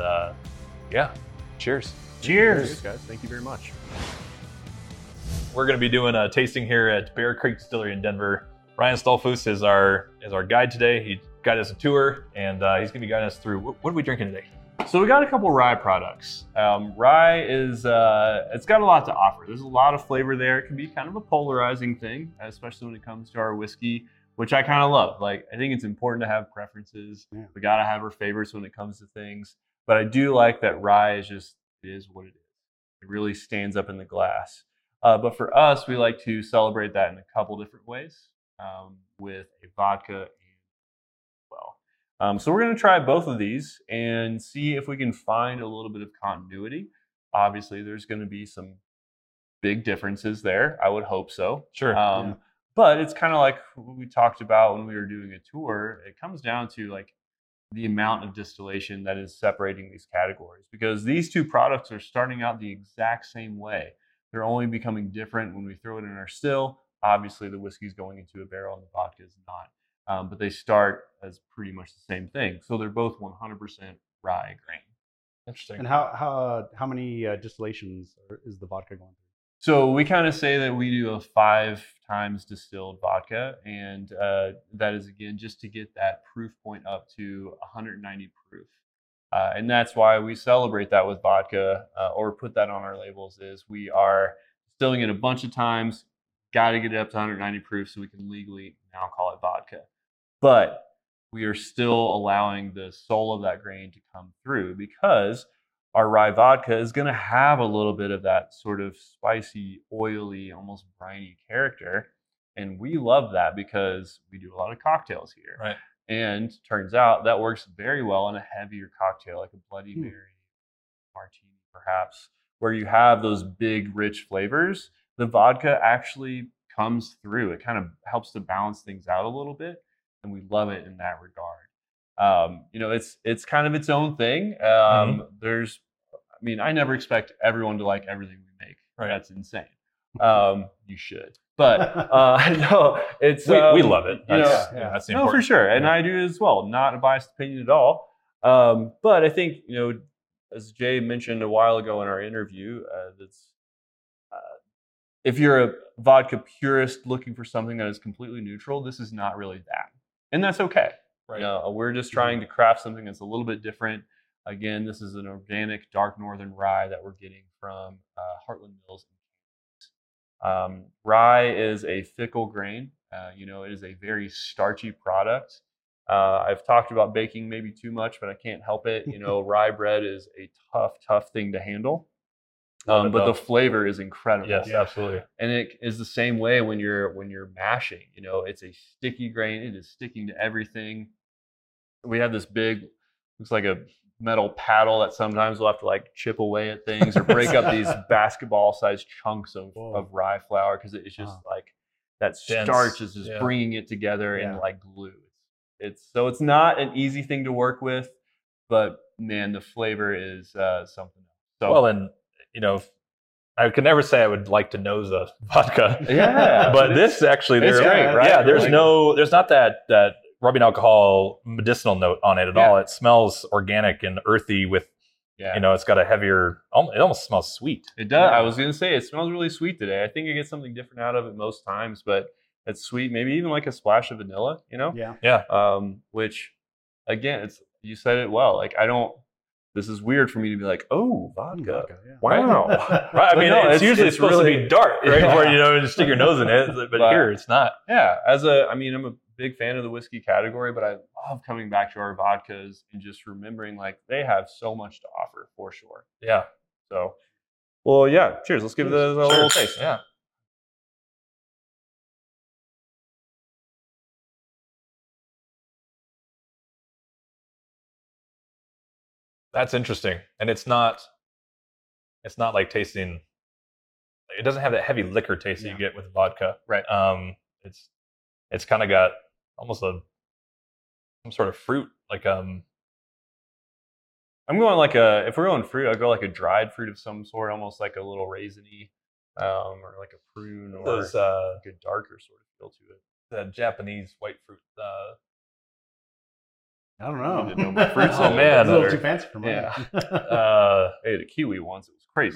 cheers. Cheers, guys. Thank you very much. We're going to be doing a tasting here at Bear Creek Distillery in Denver. Ryan Stolfus is our guide today. He guided us a tour, and he's going to be guiding us through. What are we drinking today? So we got a couple rye products. Rye is, it's got a lot to offer. There's a lot of flavor there. It can be kind of a polarizing thing, especially when it comes to our whiskey, which I kind of love. Like, I think it's important to have preferences. Yeah. We got to have our favorites when it comes to things. But I do like that rye is what it is. It really stands up in the glass. But for us, we like to celebrate that in a couple different ways with a vodka So we're going to try both of these and see if we can find a little bit of continuity. Obviously, there's going to be some big differences there. I would hope so. Sure. But it's kind of like what we talked about when we were doing a tour. It comes down to like the amount of distillation that is separating these categories, because these two products are starting out the exact same way. They're only becoming different when we throw it in our still. Obviously, the whiskey's going into a barrel and the vodka is not. But they start as pretty much the same thing. So they're both 100% rye grain. Interesting. And how many distillations is the vodka going through? So we kind of say that we do a 5 times distilled vodka, and that is, again, just to get that proof point up to 190 proof. And that's why we celebrate that with vodka, or put that on our labels, is we are distilling it a bunch of times, got to get it up to 190 proof so we can legally now call it vodka. But we are still allowing the soul of that grain to come through, because our rye vodka is going to have a little bit of that sort of spicy, oily, almost briny character. And we love that because we do a lot of cocktails here. Right. And turns out that works very well in a heavier cocktail, like a Bloody Mary, martini perhaps, where you have those big, rich flavors. The vodka actually comes through. It kind of helps to balance things out a little bit. And we love it in that regard. It's kind of its own thing. I never expect everyone to like everything we make. Right. That's insane. You should, but no, it's we love it. That's the no, important. for sure, and I do as well. Not a biased opinion at all. But I think, as Jay mentioned a while ago in our interview, if you're a vodka purist looking for something that is completely neutral, this is not really that. And that's okay. Right. We're just trying to craft something that's a little bit different. Again, this is an organic dark northern rye that we're getting from Heartland Mills. Rye is a fickle grain. It is a very starchy product. I've talked about baking maybe too much, but I can't help it. Rye bread is a tough thing to handle. But the flavor is incredible. Yes, absolutely. And it is the same way when you're mashing. It's a sticky grain. It is sticking to everything. We have this big, looks like a metal paddle that sometimes we'll have to like chip away at things or break up these basketball-sized chunks of rye flour, because it's just like that starch is just bringing it together in like glue. It's not an easy thing to work with, but man, the flavor is something else. So, well, and I could never say I would like to nose a vodka. Yeah, but this actually, it's great, right? Yeah, there's not that rubbing alcohol medicinal note on it at all. It smells organic and earthy with, it's got a heavier, it almost smells sweet. It does. I was going to say, it smells really sweet today. I think you get something different out of it most times, but it's sweet, maybe even like a splash of vanilla, Yeah. Which, again, you said it well. Like, this is weird for me to be like, oh, vodka. Wow. Right. I mean, it's usually supposed to be dark, right? Where you stick your nose in it, but here it's not. Yeah. I'm a big fan of the whiskey category, but I love coming back to our vodkas and just remembering like they have so much to offer for sure. Yeah. So, well, yeah. Cheers. Let's give it a little taste. Yeah. That's interesting. And it's not like tasting, it doesn't have that heavy liquor taste that you get with vodka. Right. It's kind of got almost some sort of fruit, like I'm going if we're going fruit, I'd go like a dried fruit of some sort, almost like a little raisiny, or like a prune, or those like a darker sort of feel to it. The Japanese white fruit. I don't know. I need to know my fruits. Oh man, it's a little too fancy for me. Yeah. I ate a kiwi once. It was crazy.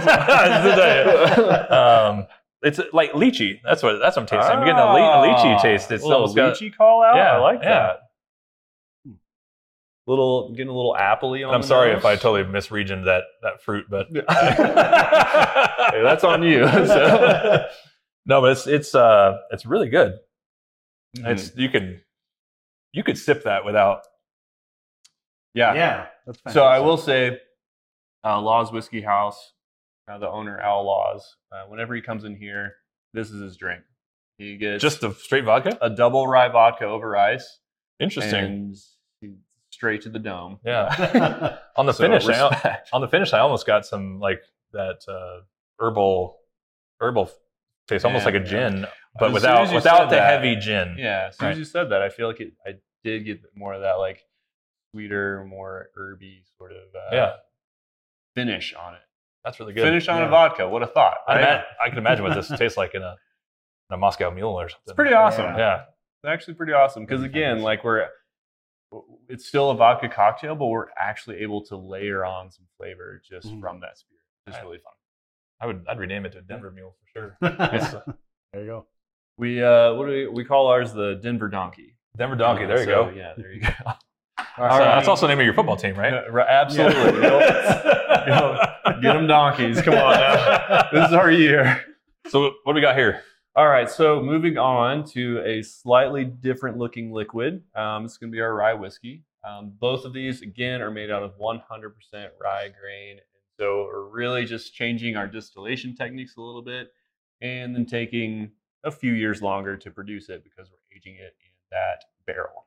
It's like lychee. That's what I'm tasting. I'm getting a lychee taste. It's a little almost got lychee call out. Yeah, I like yeah. that. Getting a little appley on. I'm the sorry nose. if I totally misregioned that fruit, but hey, that's on you. So. No, but it's really good. Mm-hmm. You could sip that without. Yeah. That's fantastic. So I will say, Laws Whiskey House, the owner Al Laws, whenever he comes in here, this is his drink. He gets Just a straight vodka? a double rye vodka over ice. Interesting. And he straight to the dome. Yeah. On the So, finish, respect. I almost got some like that herbal taste, almost like a gin, but As soon as you without said the that- heavy gin. Yeah, as soon as Right. you said that, I feel like I did get more of that like sweeter, more herby sort of finish on it. That's really good. Finish on Yeah. a vodka. What a thought! Right? I can imagine what this tastes like in a Moscow Mule or something. It's pretty awesome. Yeah. It's actually pretty awesome because again, like it's still a vodka cocktail, but we're actually able to layer on some flavor just from that spirit. It's really fun. I'd rename it to Denver Mule for sure. There you go. We what do we call ours? The Denver Donkey. Denver Donkey. There you So, go. Yeah, there you go. That's also the name of your football team, right? Absolutely. Get them donkeys. Come on now. This is our year. So what do we got here? All right. So moving on to a slightly different looking liquid. It's going to be our rye whiskey. Both of these, again, are made out of 100% rye grain. So we're really just changing our distillation techniques a little bit and then taking a few years longer to produce it because we're aging it in that barrel.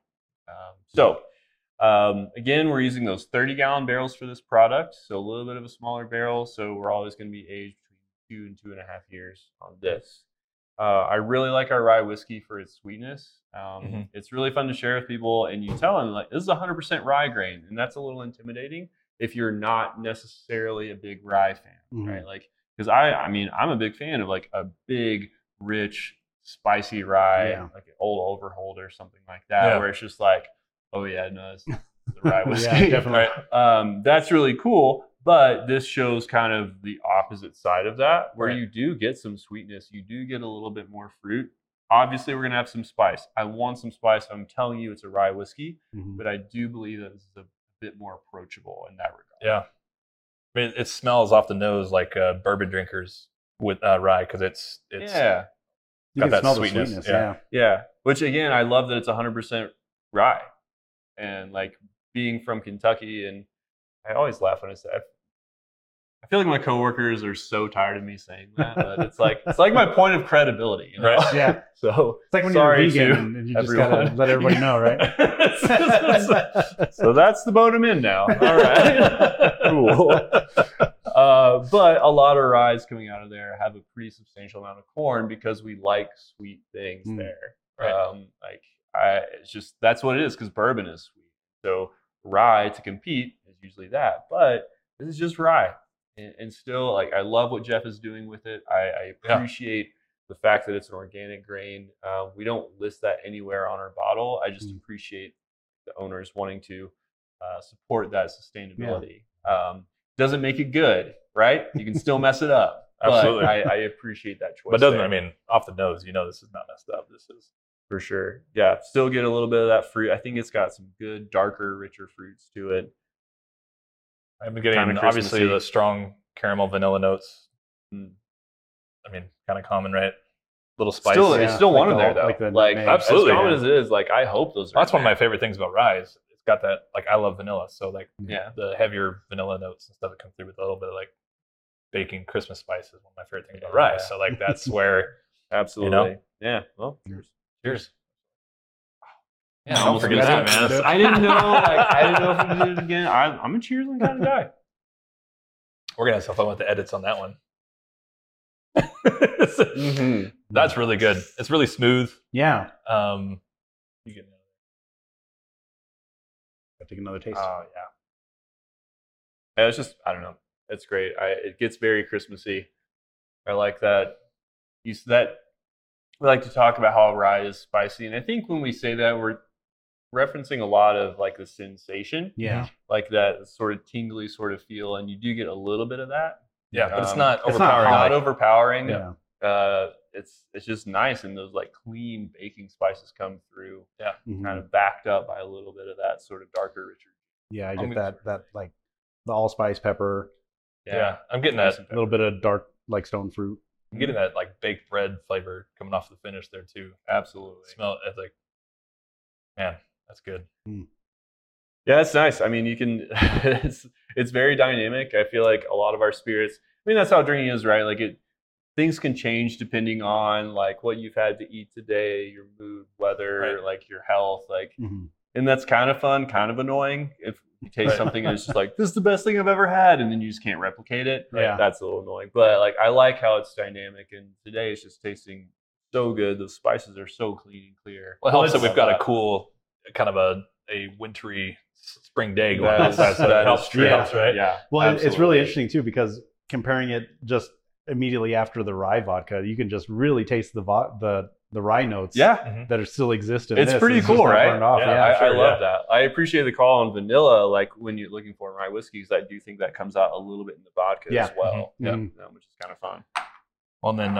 Again, we're using those 30-gallon barrels for this product, so a little bit of a smaller barrel. So we're always going to be aged between 2 and 2.5 years on this. I really like our rye whiskey for its sweetness. It's really fun to share with people, and you tell them like this is 100% rye grain, and that's a little intimidating if you're not necessarily a big rye fan, right? Like because I'm a big fan of like a big, rich, spicy rye, like an old Overhold or something like that, where it's just like, oh yeah, no, it's the rye whiskey. Yeah, definitely. Right? That's really cool. But this shows kind of the opposite side of that, where you do get some sweetness. You do get a little bit more fruit. Obviously, we're going to have some spice. I want some spice. I'm telling you it's a rye whiskey, but I do believe that this is a bit more approachable in that regard. Yeah. I mean, it smells off the nose like bourbon drinkers with rye because it's yeah. You got can that smell sweetness, the sweetness. yeah. Yeah. Which, again, I love that it's 100% rye. And, like, being from Kentucky, and I always laugh when I say I feel like my coworkers are so tired of me saying that, but it's like my point of credibility, you know? Right. Yeah. So It's like when sorry you're to vegan and you just gotta everyone. let everybody know, right? So that's the boat I'm in now. All right. Cool. But a lot of ryes coming out of there have a pretty substantial amount of corn because we like sweet things there. Right. It's just that's what it is because bourbon is sweet. So rye to compete is usually that, but this is just rye, and still like I love what Jeff is doing with it. I appreciate the fact that it's an organic grain. We don't list that anywhere on our bottle. I just appreciate the owners wanting to support that sustainability. Doesn't make it good, right? You can still mess it up. Absolutely. But I appreciate that choice. but doesn't there. I mean off the nose, this is not messed up. This is For sure. Yeah. Still get a little bit of that fruit. I think it's got some good, darker, richer fruits to it. I've been getting Kinda obviously Christmassy. the strong caramel vanilla notes. I mean, kind of common, right? Little spice. It's still like one of the- there though. like the Like, nutmeg. Absolutely, as common yeah. as it is, like I hope those are. That's one of in my favorite things about rye. It's got that like I love vanilla, so like there. Yeah. the heavier vanilla notes and stuff that come through with a little bit of like baking Christmas spice is one of my favorite things about rye. Yeah. So like that's where Absolutely. Yeah. Well, cheers. yeah, don't almost forget missed that, it. man. I didn't know. I didn't know if we did it again. I'm a cheers kind of guy. We're gonna have some fun with the edits on that one. Mm-hmm. That's really good. It's really smooth. Yeah. You can, I'll take another taste. yeah. Yeah, it's just I don't know. It's great. It gets very Christmassy. I like that. We like to talk about how rye is spicy, and I think when we say that, we're referencing a lot of like the sensation, Yeah. like that sort of tingly sort of feel, and you do get a little bit of that. Yeah, but it's Um, not it's not overpowering. hot. Not overpowering. Yeah. It's just nice, and those like clean baking spices come through, Mhm. kind of backed up by a little bit of that sort of darker, richer. Yeah, I I'm get gonna- that like the allspice pepper, Yeah, I'm getting that. a little bit of dark like stone fruit. I'm getting that like baked bread flavor coming off the finish there too. Absolutely. Smell it's like, man, that's good. Yeah, it's nice. I mean, you can. It's very dynamic. I feel like a lot of our spirits. I mean, that's how drinking is, right? Like things can change depending on like what you've had to eat today, your mood, weather, Right. like your health. Like Mhm. and that's kind of fun, kind of annoying. If you taste something and it's just like, this is the best thing I've ever had, and then you just can't replicate it. Yeah. That's a little annoying. But like, I like how it's dynamic, and today it's just tasting so good. The spices are so clean and clear. Well, it helps that we've got a cool, kind of a wintry spring day going on. That helps, true. helps, right? Yeah. Well, it's really interesting too, because comparing it just immediately after the rye vodka, you can just really taste the rye notes Yeah. that are still exist in It's this. pretty just cool, not right? burned off. Yeah, I love that. I appreciate the call on vanilla. Like when you're looking for rye whiskeys, I do think that comes out a little bit in the vodka as well. Mhm. Yeah, which is kind of fun. Well, and then,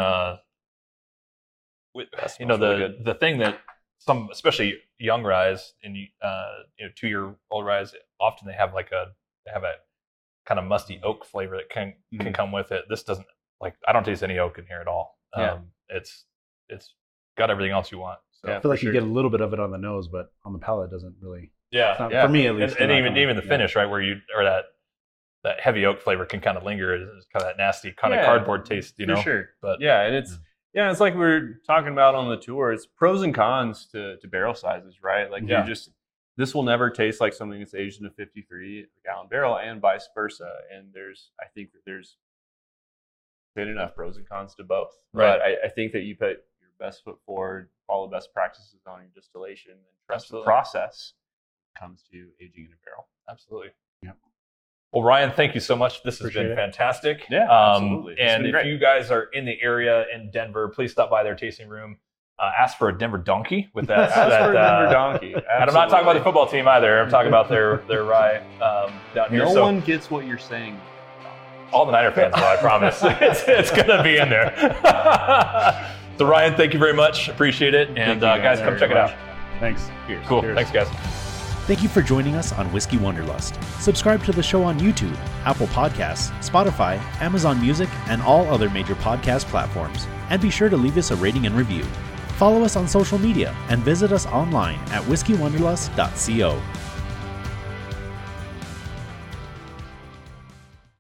That you know, smells really good. the thing that some, especially young ryes and 2-year-old ryes, often they have a kind of musty oak flavor that can come with it. This doesn't, like, I don't taste any oak in here at all. Yeah. It's got everything else you want. So. Yeah. I feel like For you sure. get a little bit of it on the nose, but on the palate it doesn't really. Yeah, it's not- yeah. For me at least. and they're even not even the gonna- finish, right, where that heavy oak flavor can kind of linger. It's kind of that nasty kind of Yeah, cardboard taste, you know. For sure. But Yeah, and it's like we were talking about on the tour. It's pros and cons to barrel sizes, right? Like Yeah. this will never taste like something that's aged in a 53 gallon barrel, and vice versa. And I think that there's been enough pros and cons to both. Right. But I think that you put your best foot forward, follow best practices on your distillation, and trust Absolutely. the process when it comes to aging in a barrel. absolutely. Yep. Well, Ryan, thank you so much. This has Appreciate been it. fantastic. Yeah, absolutely. It's And been if great. you guys are in the area in Denver, please stop by their tasting room. Ask for a Denver donkey with that. Ask for a Denver uh, donkey. And I'm not talking about the football team either. I'm talking about their rye down here. No So one gets what you're saying. all the Niner fans will, I promise. it's going to be in there. So Ryan, thank you very much. Appreciate it. And you guys guys, come very check it much. out. Thanks. Cheers. Cool. Cheers. Thanks, guys. Thank you for joining us on Whiskey Wanderlust. Subscribe to the show on YouTube, Apple Podcasts, Spotify, Amazon Music, and all other major podcast platforms. And be sure to leave us a rating and review. Follow us on social media and visit us online at whiskeywanderlust.co.